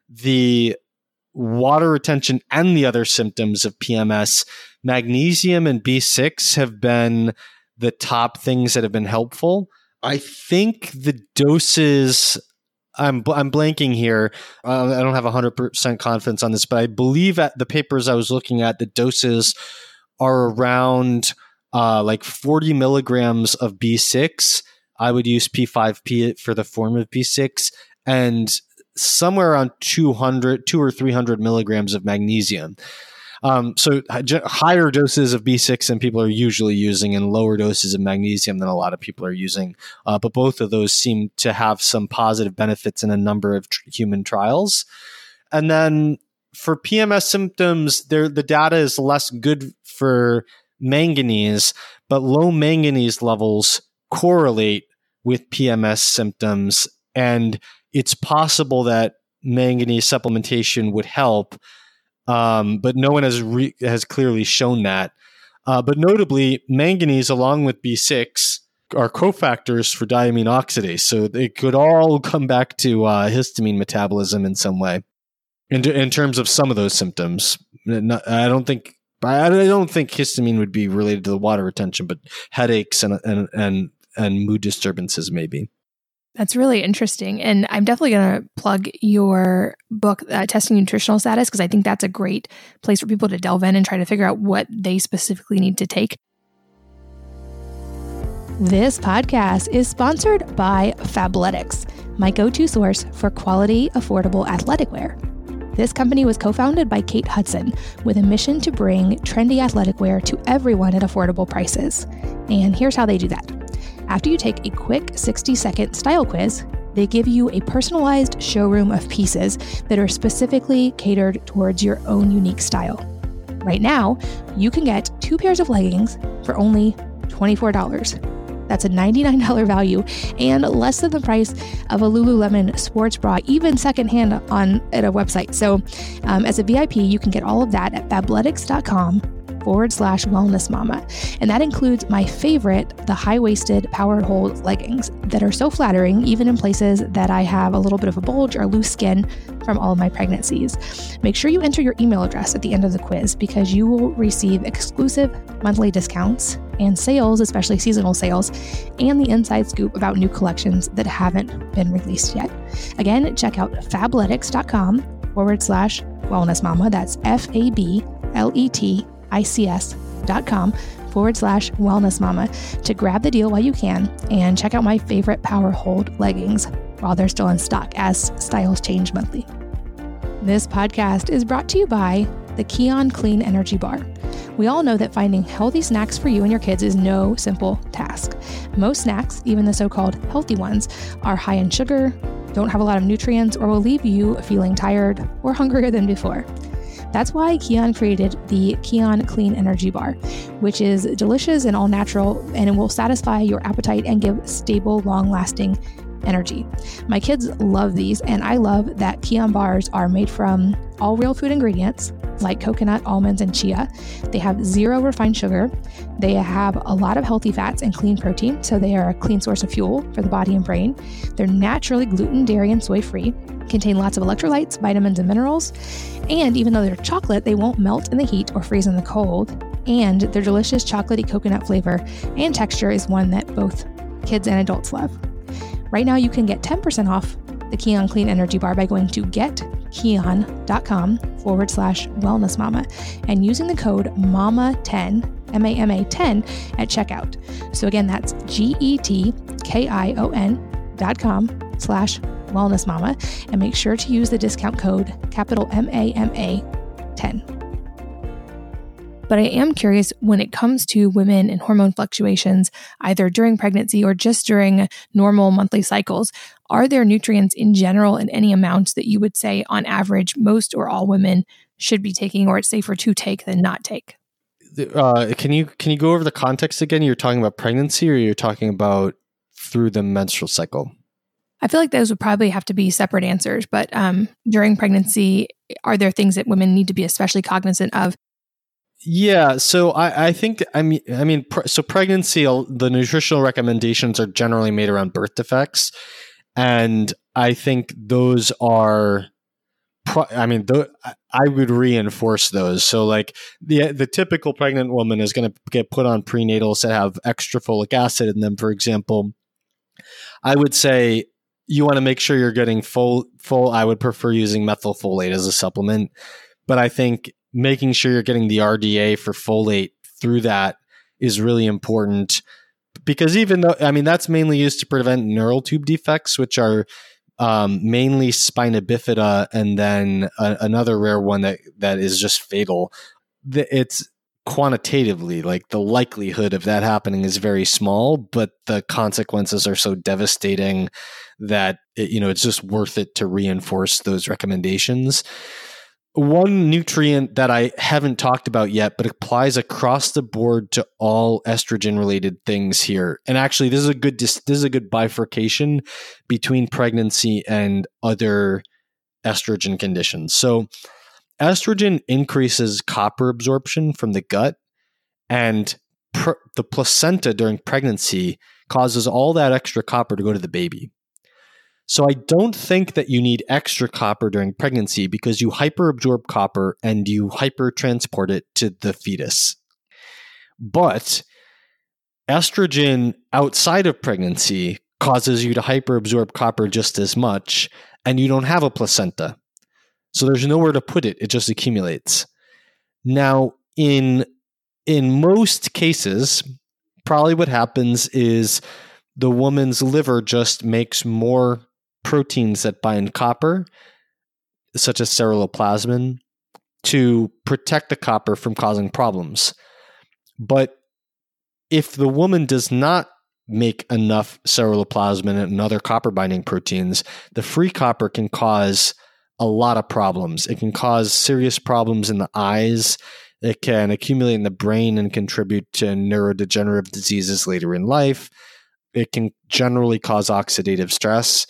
the water retention and the other symptoms of P M S, magnesium and B six have been the top things that have been helpful. I think the doses, I'm I'm blanking here. Uh, I don't have one hundred percent confidence on this, but I believe at the papers I was looking at, the doses are around uh, like forty milligrams of B six. I would use P five P for the form of B six, and somewhere around two hundred, two or three hundred milligrams of magnesium. Um, so higher doses of B six than people are usually using, and lower doses of magnesium than a lot of people are using. Uh, but both of those seem to have some positive benefits in a number of tr- human trials. And then for P M S symptoms, there the data is less good for manganese, but low manganese levels correlate with P M S symptoms, and it's possible that manganese supplementation would help, um, but no one has re- has clearly shown that. Uh, but notably, manganese along with B six are cofactors for diamine oxidase, so it could all come back to uh, histamine metabolism in some way. In, in terms of some of those symptoms, not, I don't think I don't think histamine would be related to the water retention, but headaches and and and, and mood disturbances maybe. That's really interesting. And I'm definitely going to plug your book, uh, Testing Nutritional Status, because I think that's a great place for people to delve in and try to figure out what they specifically need to take. This podcast is sponsored by Fabletics, my go-to source for quality, affordable athletic wear. This company was co-founded by Kate Hudson with a mission to bring trendy athletic wear to everyone at affordable prices. And here's how they do that. After you take a quick sixty-second style quiz, they give you a personalized showroom of pieces that are specifically catered towards your own unique style. Right now, you can get two pairs of leggings for only twenty-four dollars. That's a ninety-nine dollars value and less than the price of a Lululemon sports bra, even secondhand on at a website. So um, as a V I P, you can get all of that at fabletics.com forward slash wellness mama. And that includes my favorite, the high-waisted power hold leggings that are so flattering, even in places that I have a little bit of a bulge or loose skin from all of my pregnancies. Make sure you enter your email address at the end of the quiz because you will receive exclusive monthly discounts and sales, especially seasonal sales, and the inside scoop about new collections that haven't been released yet. Again, check out fabletics.com forward slash wellness mama. That's F-A-B-L-E-T I-C-S dot com forward slash wellness mama to grab the deal while you can and check out my favorite power hold leggings while they're still in stock as styles change monthly. This podcast is brought to you by the Kion Clean Energy Bar. We all know that finding healthy snacks for you and your kids is no simple task. Most snacks, even the so-called healthy ones, are high in sugar, don't have a lot of nutrients, or will leave you feeling tired or hungrier than before. That's why Kion created the Kion Clean Energy Bar, which is delicious and all natural, and it will satisfy your appetite and give stable, long-lasting energy. My kids love these, and I love that Kion bars are made from all real food ingredients like coconut, almonds, and chia. They have zero refined sugar. They have a lot of healthy fats and clean protein, so they are a clean source of fuel for the body and brain. They're naturally gluten, dairy, and soy-free, contain lots of electrolytes, vitamins, and minerals. And even though they're chocolate, they won't melt in the heat or freeze in the cold. And their delicious chocolatey coconut flavor and texture is one that both kids and adults love. Right now, you can get ten percent off the Kion Clean Energy Bar by going to getkion.com forward slash wellness mama and using the code mama ten, M A M A ten at checkout. So again, that's G-E-T-K-I-O-N dot com slash wellness mama and make sure to use the discount code capital M A M A ten. But I am curious when it comes to women and hormone fluctuations, either during pregnancy or just during normal monthly cycles, are there nutrients in general in any amounts that you would say on average most or all women should be taking, or it's safer to take than not take? Uh, can you can you go over the context again? You're talking about pregnancy, or you're talking about through the menstrual cycle? I feel like those would probably have to be separate answers, but um, during pregnancy, are there things that women need to be especially cognizant of? Yeah, so I, I think I mean I mean pre- so pregnancy, the nutritional recommendations are generally made around birth defects, and I think those are. I mean, th- I would reinforce those. So, like the the typical pregnant woman is going to get put on prenatals that have extra folic acid in them, for example. I would say you want to make sure you're getting full, full, I would prefer using methylfolate as a supplement. But I think making sure you're getting the R D A for folate through that is really important, because even though, I mean, that's mainly used to prevent neural tube defects, which are um, mainly spina bifida, and then a, another rare one that, that is just fatal. It's quantitatively, like the likelihood of that happening is very small, but the consequences are so devastating that it, you know, it's just worth it to reinforce those recommendations. One nutrient that I haven't talked about yet, but applies across the board to all estrogen related things here. And actually, this is a good this is a good bifurcation between pregnancy and other estrogen conditions. So estrogen increases copper absorption from the gut, and pr- the placenta during pregnancy causes all that extra copper to go to the baby. So I don't think that you need extra copper during pregnancy, because you hyperabsorb copper and you hypertransport it to the fetus. But estrogen outside of pregnancy causes you to hyperabsorb copper just as much, and you don't have a placenta. So there's nowhere to put it. It just accumulates. Now, in in most cases, probably what happens is the woman's liver just makes more proteins that bind copper, such as ceruloplasmin, to protect the copper from causing problems. But if the woman does not make enough ceruloplasmin and other copper binding proteins, the free copper can cause a lot of problems. It can cause serious problems in the eyes. It can accumulate in the brain and contribute to neurodegenerative diseases later in life. It can generally cause oxidative stress.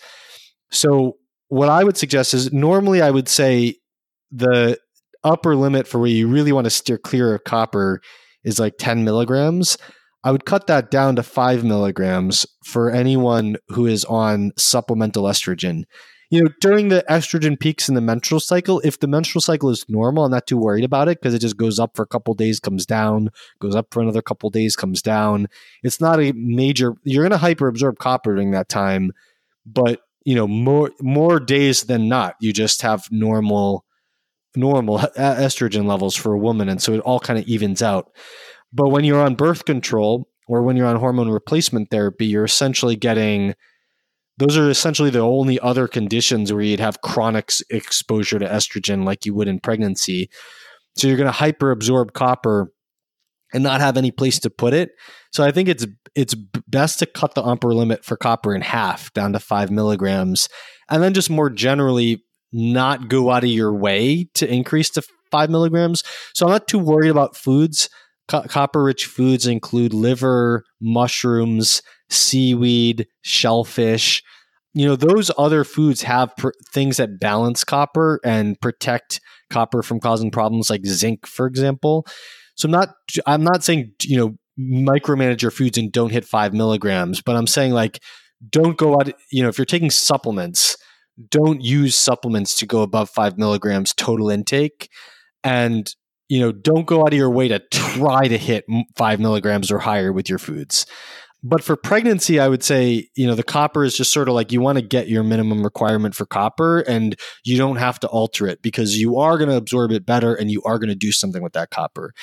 So what I would suggest is, normally I would say the upper limit for where you really want to steer clear of copper is like ten milligrams. I would cut that down to five milligrams for anyone who is on supplemental estrogen. You know, during the estrogen peaks in the menstrual cycle, if the menstrual cycle is normal, I'm not too worried about it, because it just goes up for a couple days, comes down, goes up for another couple days, comes down. It's not a major, you're going to hyperabsorb copper during that time, but you know, more more days than not, you just have normal normal estrogen levels for a woman, and so it all kind of evens out. But when you're on birth control or when you're on hormone replacement therapy, you're essentially getting, those are essentially the only other conditions where you'd have chronic exposure to estrogen like you would in pregnancy. So you're going to hyperabsorb copper and not have any place to put it. So I think it's it's best to cut the upper limit for copper in half, down to five milligrams, and then just more generally not go out of your way to increase to five milligrams. So I'm not too worried about foods. Co- copper-rich foods include liver, mushrooms, seaweed, shellfish. You know, those other foods have pr- things that balance copper and protect copper from causing problems, like zinc, for example. So I'm not, I'm not saying, you know, micromanage your foods and don't hit five milligrams, but I'm saying, like, don't go out, you know, if you're taking supplements, don't use supplements to go above five milligrams total intake. And, you know, don't go out of your way to try to hit five milligrams or higher with your foods. But for pregnancy, I would say, you know, the copper is just sort of like, you want to get your minimum requirement for copper, and you don't have to alter it, because you are going to absorb it better and you are going to do something with that copper.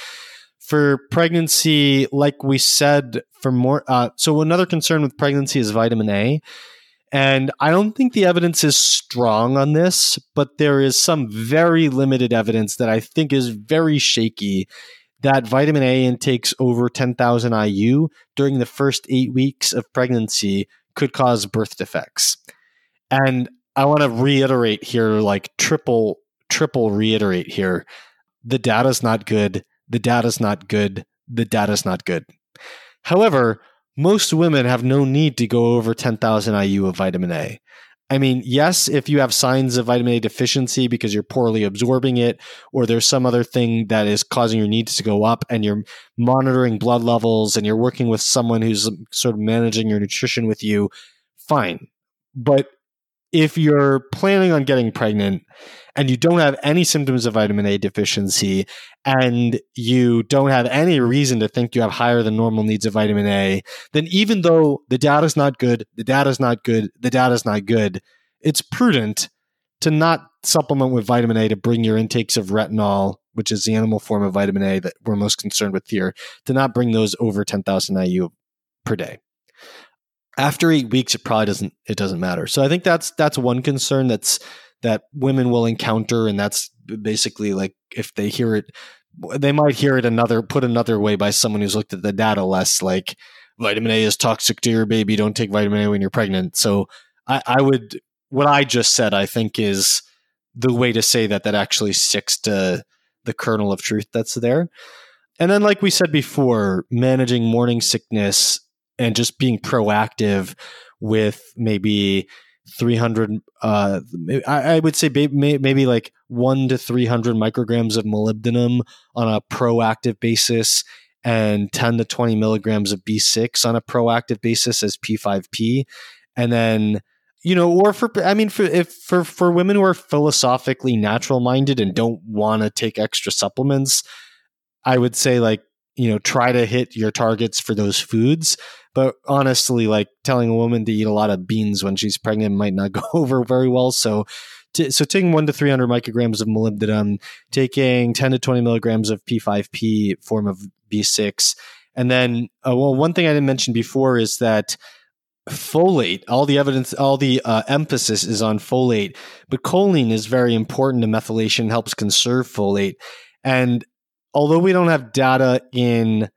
For pregnancy, like we said, for more, uh, so another concern with pregnancy is vitamin A. And I don't think the evidence is strong on this, but there is some very limited evidence that I think is very shaky that vitamin A intakes over ten thousand I U during the first eight weeks of pregnancy could cause birth defects. And I want to reiterate here, like triple, triple reiterate here. The data's not good. The data's not good. The data's not good. However, most women have no need to go over ten thousand I U of vitamin A. I mean, yes, if you have signs of vitamin A deficiency because you're poorly absorbing it, or there's some other thing that is causing your needs to go up and you're monitoring blood levels and you're working with someone who's sort of managing your nutrition with you, fine. But if you're planning on getting pregnant and you don't have any symptoms of vitamin A deficiency and you don't have any reason to think you have higher than normal needs of vitamin A, then even though the data's not good, the data's not good, the data's not good, it's prudent to not supplement with vitamin A to bring your intakes of retinol, which is the animal form of vitamin A that we're most concerned with here, to not bring those over ten thousand I U per day. After eight weeks, it probably doesn't, it doesn't matter. So I think that's, that's one concern that's, that women will encounter. And that's basically like, if they hear it, they might hear it another, put another way by someone who's looked at the data less, like vitamin A is toxic to your baby. Don't take vitamin A when you're pregnant. So I, I would, what I just said, I think is the way to say that, that actually sticks to the kernel of truth that's there. And then, like we said before, managing morning sickness and just being proactive with maybe three hundred, uh, I, I would say maybe like one to three hundred micrograms of molybdenum on a proactive basis and ten to twenty milligrams of B six on a proactive basis as P five P. And then, you know, or for, I mean, for, if for, for women who are philosophically natural minded and don't want to take extra supplements, I would say like, you know, try to hit your targets for those foods. But honestly, like telling a woman to eat a lot of beans when she's pregnant might not go over very well. So, to, so taking one to three hundred micrograms of molybdenum, taking ten to twenty milligrams of P five P form of B six. And then, uh, well, one thing I didn't mention before is that folate, all the evidence, all the uh, emphasis is on folate, but choline is very important to methylation, helps conserve folate. And although we don't have data in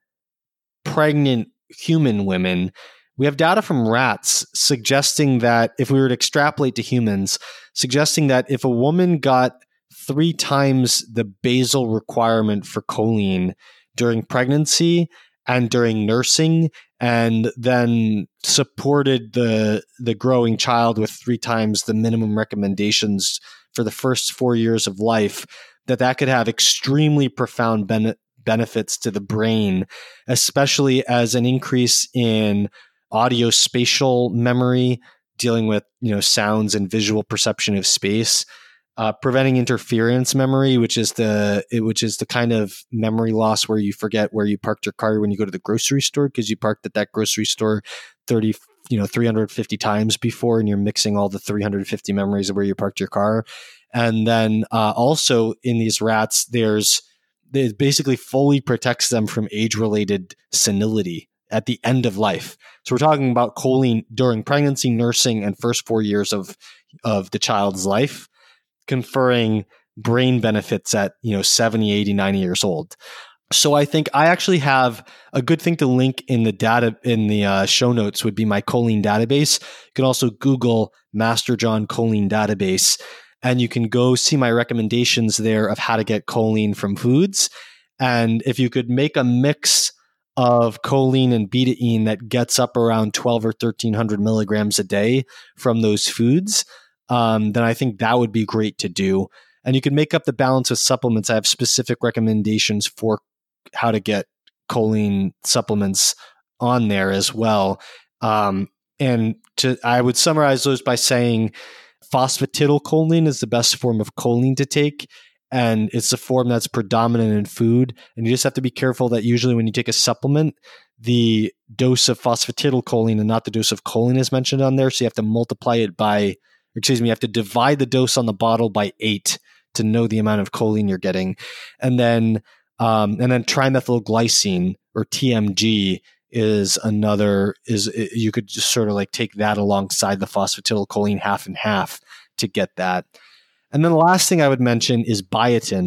pregnant human women, we have data from rats suggesting that if we were to extrapolate to humans, suggesting that if a woman got three times the basal requirement for choline during pregnancy and during nursing, and then supported the the growing child with three times the minimum recommendations for the first four years of life, that that could have extremely profound ben- benefits to the brain, especially as an increase in audio spatial memory, dealing with, you know, sounds and visual perception of space, uh, preventing interference memory, which is the which is the kind of memory loss where you forget where you parked your car when you go to the grocery store because you parked at that grocery store thirty, you know, three hundred fifty times before, and you're mixing all the three hundred fifty memories of where you parked your car. And then uh, also in these rats, there's it basically fully protects them from age-related senility at the end of life. So we're talking about choline during pregnancy, nursing, and first four years of of the child's life, conferring brain benefits at, you know, seventy, eighty, ninety years old. So I think I actually have a good thing to link in the data in the uh, show notes would be my choline database. You can also Google Master John choline database, and you can go see my recommendations there of how to get choline from foods. And if you could make a mix of choline and betaine that gets up around twelve or thirteen hundred milligrams a day from those foods, um, then I think that would be great to do. And you can make up the balance with supplements. I have specific recommendations for how to get choline supplements on there as well. Um, and to, I would summarize those by saying phosphatidylcholine is the best form of choline to take, and it's the form that's predominant in food. And you just have to be careful that usually when you take a supplement, the dose of phosphatidylcholine and not the dose of choline is mentioned on there. So you have to multiply it by, excuse me, you have to divide the dose on the bottle by eight to know the amount of choline you're getting. And then, um, and then trimethylglycine, or T M G, is another, is you could just sort of like take that alongside the phosphatidylcholine half and half to get that. And then the last thing I would mention is biotin.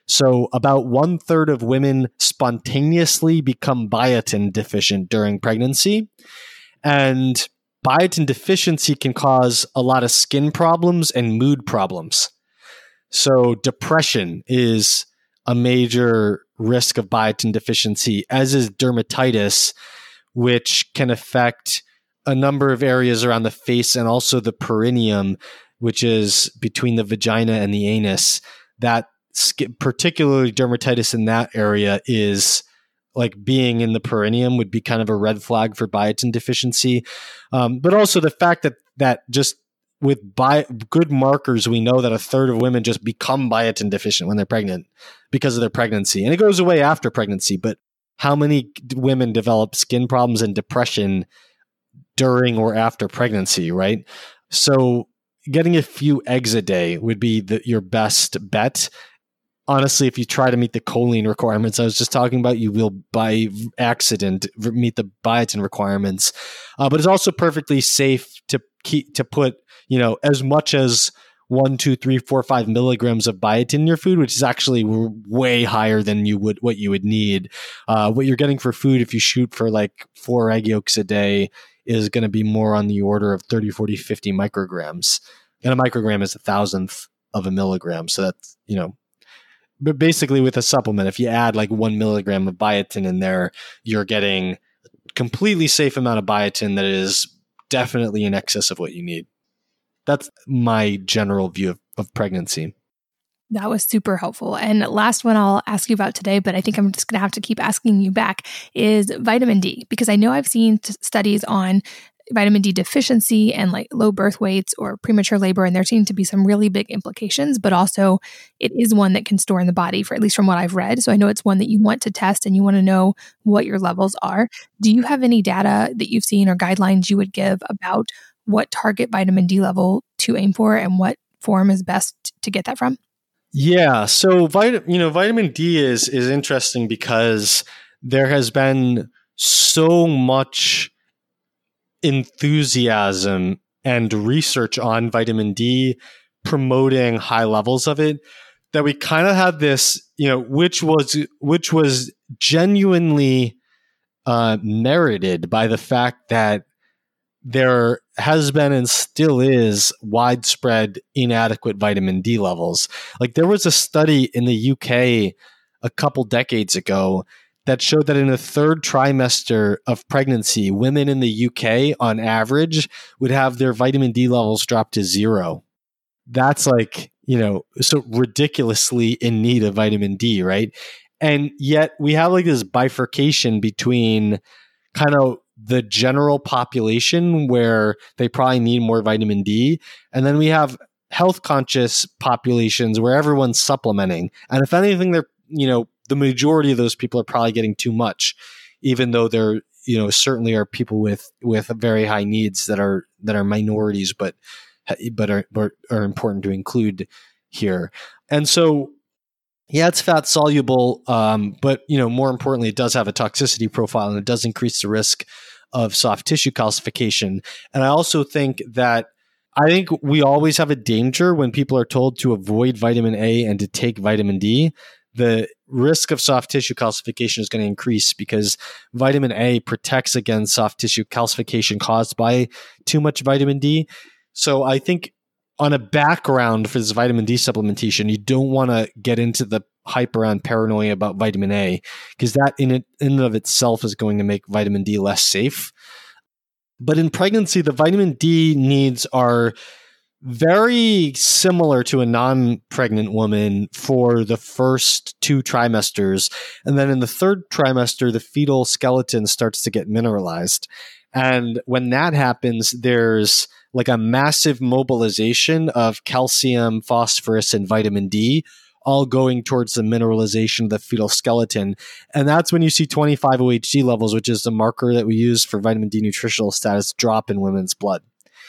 So about one third of women spontaneously become biotin deficient during pregnancy. And biotin deficiency can cause a lot of skin problems and mood problems. So depression is a major risk of biotin deficiency, as is dermatitis, which can affect a number of areas around the face and also the perineum, which is between the vagina and the anus. That particularly dermatitis in that area is like being in the perineum would be kind of a red flag for biotin deficiency. Um, but also the fact that that just with bi- good markers, we know that a third of women just become biotin deficient when they're pregnant because of their pregnancy. And it goes away after pregnancy. But how many women develop skin problems and depression during or after pregnancy, right? So getting a few eggs a day would be the, your best bet. Honestly, if you try to meet the choline requirements I was just talking about, you will by accident meet the biotin requirements. Uh, but it's also perfectly safe to keep to put, you know, as much as one, two, three, four, five milligrams of biotin in your food, which is actually way higher than you would what you would need. Uh, what you're getting for food, if you shoot for like four egg yolks a day, is going to be more on the order of thirty, forty, fifty micrograms. And a microgram is a thousandth of a milligram. So that's, you know, but basically with a supplement, if you add like one milligram of biotin in there, you're getting a completely safe amount of biotin that is definitely in excess of what you need. That's my general view of, of pregnancy. That was super helpful. And last one I'll ask you about today, but I think I'm just going to have to keep asking you back, is vitamin D. Because I know I've seen t- studies on vitamin D deficiency and like low birth weights or premature labor, and there seem to be some really big implications, but also it is one that can store in the body, for at least from what I've read. So I know it's one that you want to test and you want to know what your levels are. Do you have any data that you've seen or guidelines you would give about what target vitamin D level to aim for and what form is best to get that from? Yeah, so vit- you know, vitamin D is is interesting because there has been so much enthusiasm and research on vitamin D promoting high levels of it that we kind of had this, you know, which was which was genuinely uh, merited by the fact that there has been and still is widespread inadequate vitamin D levels. Like there was a study in the U K a couple decades ago that showed that in the third trimester of pregnancy, women in the U K on average would have their vitamin D levels drop to zero. That's like, you know, so ridiculously in need of vitamin D, right? And yet we have like this bifurcation between kind of the general population where they probably need more vitamin D. And then we have health conscious populations where everyone's supplementing. And if anything, they're, you know, the majority of those people are probably getting too much, even though there, you know, certainly are people with, with very high needs that are, that are minorities, but, but are, but are important to include here. And so, yeah, it's fat soluble, um, but, you know, more importantly, it does have a toxicity profile and it does increase the risk of soft tissue calcification. And I also think that I think we always have a danger when people are told to avoid vitamin A and to take vitamin D. The risk of soft tissue calcification is going to increase because vitamin A protects against soft tissue calcification caused by too much vitamin D. So I think on a background for this vitamin D supplementation, you don't want to get into the hype around paranoia about vitamin A, because that in it in and of itself is going to make vitamin D less safe. But in pregnancy, the vitamin D needs are very similar to a non-pregnant woman for the first two trimesters. And then in the third trimester, the fetal skeleton starts to get mineralized. And when that happens, there's like a massive mobilization of calcium, phosphorus, and vitamin D, all going towards the mineralization of the fetal skeleton. And that's when you see twenty-five O H D levels, which is the marker that we use for vitamin D nutritional status, drop in women's blood.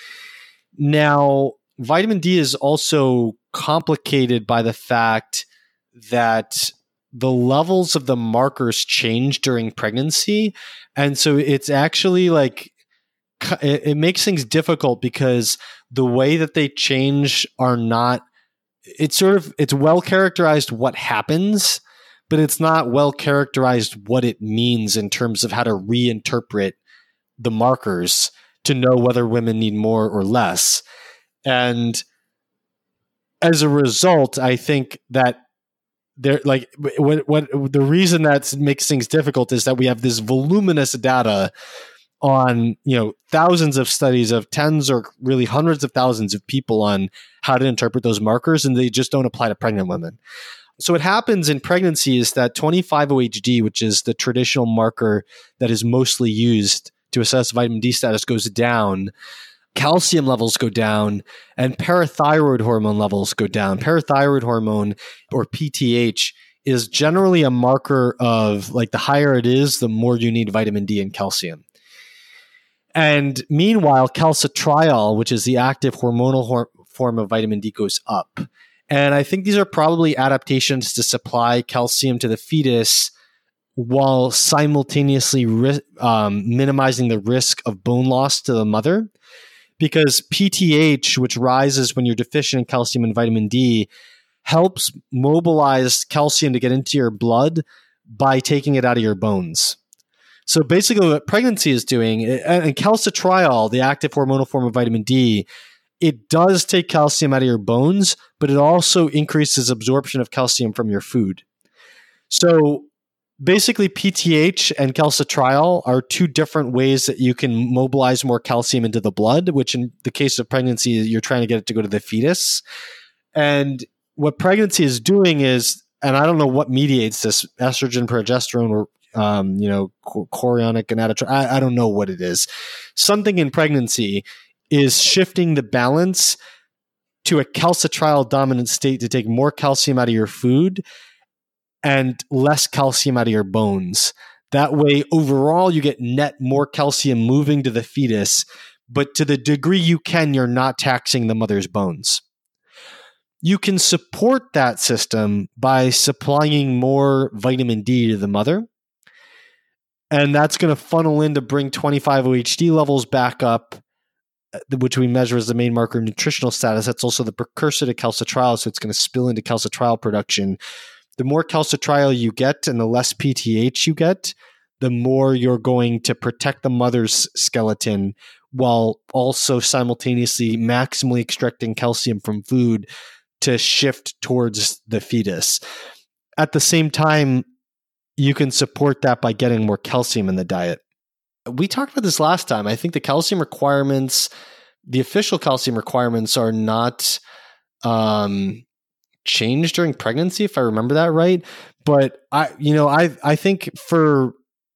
Now, vitamin D is also complicated by the fact that the levels of the markers change during pregnancy. And so it's actually like, it, it makes things difficult because the way that they change are not it's sort of, it's well characterized what happens, but it's not well characterized what it means in terms of how to reinterpret the markers to know whether women need more or less. And as a result, I think that there, like, what, what the reason that makes things difficult is that we have this voluminous data on, you know, thousands of studies of tens or really hundreds of thousands of people on how to interpret those markers, and they just don't apply to pregnant women. So what happens in pregnancy is that twenty-five O H D, which is the traditional marker that is mostly used to assess vitamin D status, goes down. Calcium levels go down, and parathyroid hormone levels go down. Parathyroid hormone, or P T H, is generally a marker of, like, the higher it is, the more you need vitamin D and calcium. And meanwhile, calcitriol, which is the active hormonal hor- form of vitamin D, goes up. And I think these are probably adaptations to supply calcium to the fetus while simultaneously ri- um, minimizing the risk of bone loss to the mother. Because P T H, which rises when you're deficient in calcium and vitamin D, helps mobilize calcium to get into your blood by taking it out of your bones. So basically what pregnancy is doing, and calcitriol, the active hormonal form of vitamin D, it does take calcium out of your bones, but it also increases absorption of calcium from your food. So basically, P T H and calcitriol are two different ways that you can mobilize more calcium into the blood, which in the case of pregnancy, you're trying to get it to go to the fetus. And what pregnancy is doing is, and I don't know what mediates this, estrogen, progesterone, or um, you know, chorionic gonadotropin, I, I don't know what it is. Something in pregnancy is shifting the balance to a calcitriol dominant state to take more calcium out of your food and less calcium out of your bones. That way, overall, you get net more calcium moving to the fetus, but to the degree you can, you're not taxing the mother's bones. You can support that system by supplying more vitamin D to the mother, and that's going to funnel in to bring twenty-five O H D levels back up, which we measure as the main marker of nutritional status. That's also the precursor to calcitriol, so it's going to spill into calcitriol production. The more calcitriol you get and the less P T H you get, the more you're going to protect the mother's skeleton while also simultaneously maximally extracting calcium from food to shift towards the fetus. At the same time, you can support that by getting more calcium in the diet. We talked about this last time. I think the calcium requirements, the official calcium requirements, are not um, changed during pregnancy, if I remember that right. But I, you know, I, I think for,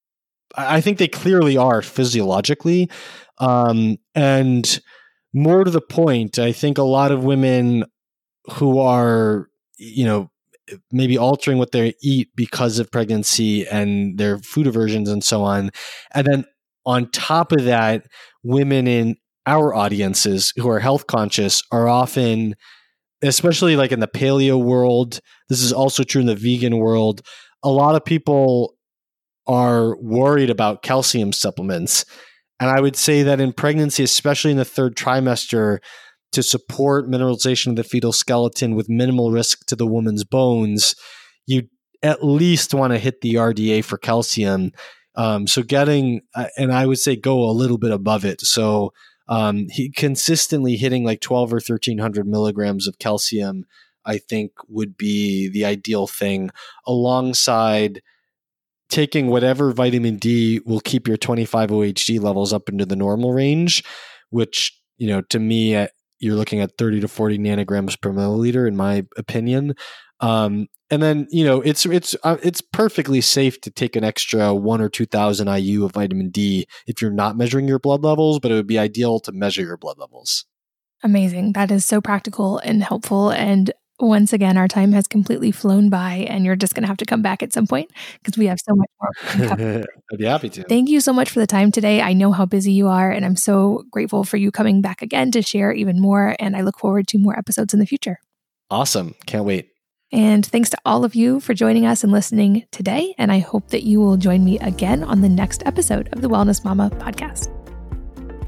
I think they clearly are physiologically, um, and more to the point, I think a lot of women who are, you know, maybe altering what they eat because of pregnancy and their food aversions and so on. And then on top of that, women in our audiences who are health conscious are often, especially like in the paleo world, this is also true in the vegan world, a lot of people are worried about calcium supplements. And I would say that in pregnancy, especially in the third trimester, to support mineralization of the fetal skeleton with minimal risk to the woman's bones, you at least want to hit the R D A for calcium. Um, so getting, uh, and I would say go a little bit above it. So um, he, consistently hitting like twelve or thirteen hundred milligrams of calcium, I think would be the ideal thing, alongside taking whatever vitamin D will keep your twenty-five O H D levels up into the normal range, which, you know, to me, uh, you're looking at thirty to forty nanograms per milliliter, in my opinion. Um, and then, you know, it's it's uh, it's perfectly safe to take an extra one or two thousand I U of vitamin D if you're not measuring your blood levels, but it would be ideal to measure your blood levels. Amazing. That is so practical and helpful. And once again, our time has completely flown by, and you're just going to have to come back at some point because we have so much more. I'd be happy to. Thank you so much for the time today. I know how busy you are, and I'm so grateful for you coming back again to share even more. And I look forward to more episodes in the future. Awesome. Can't wait. And thanks to all of you for joining us and listening today. And I hope that you will join me again on the next episode of the Wellness Mama podcast.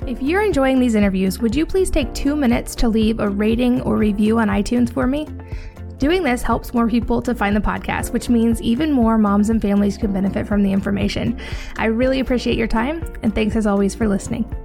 If you're enjoying these interviews, would you please take two minutes to leave a rating or review on iTunes for me? Doing this helps more people to find the podcast, which means even more moms and families can benefit from the information. I really appreciate your time, and thanks as always for listening.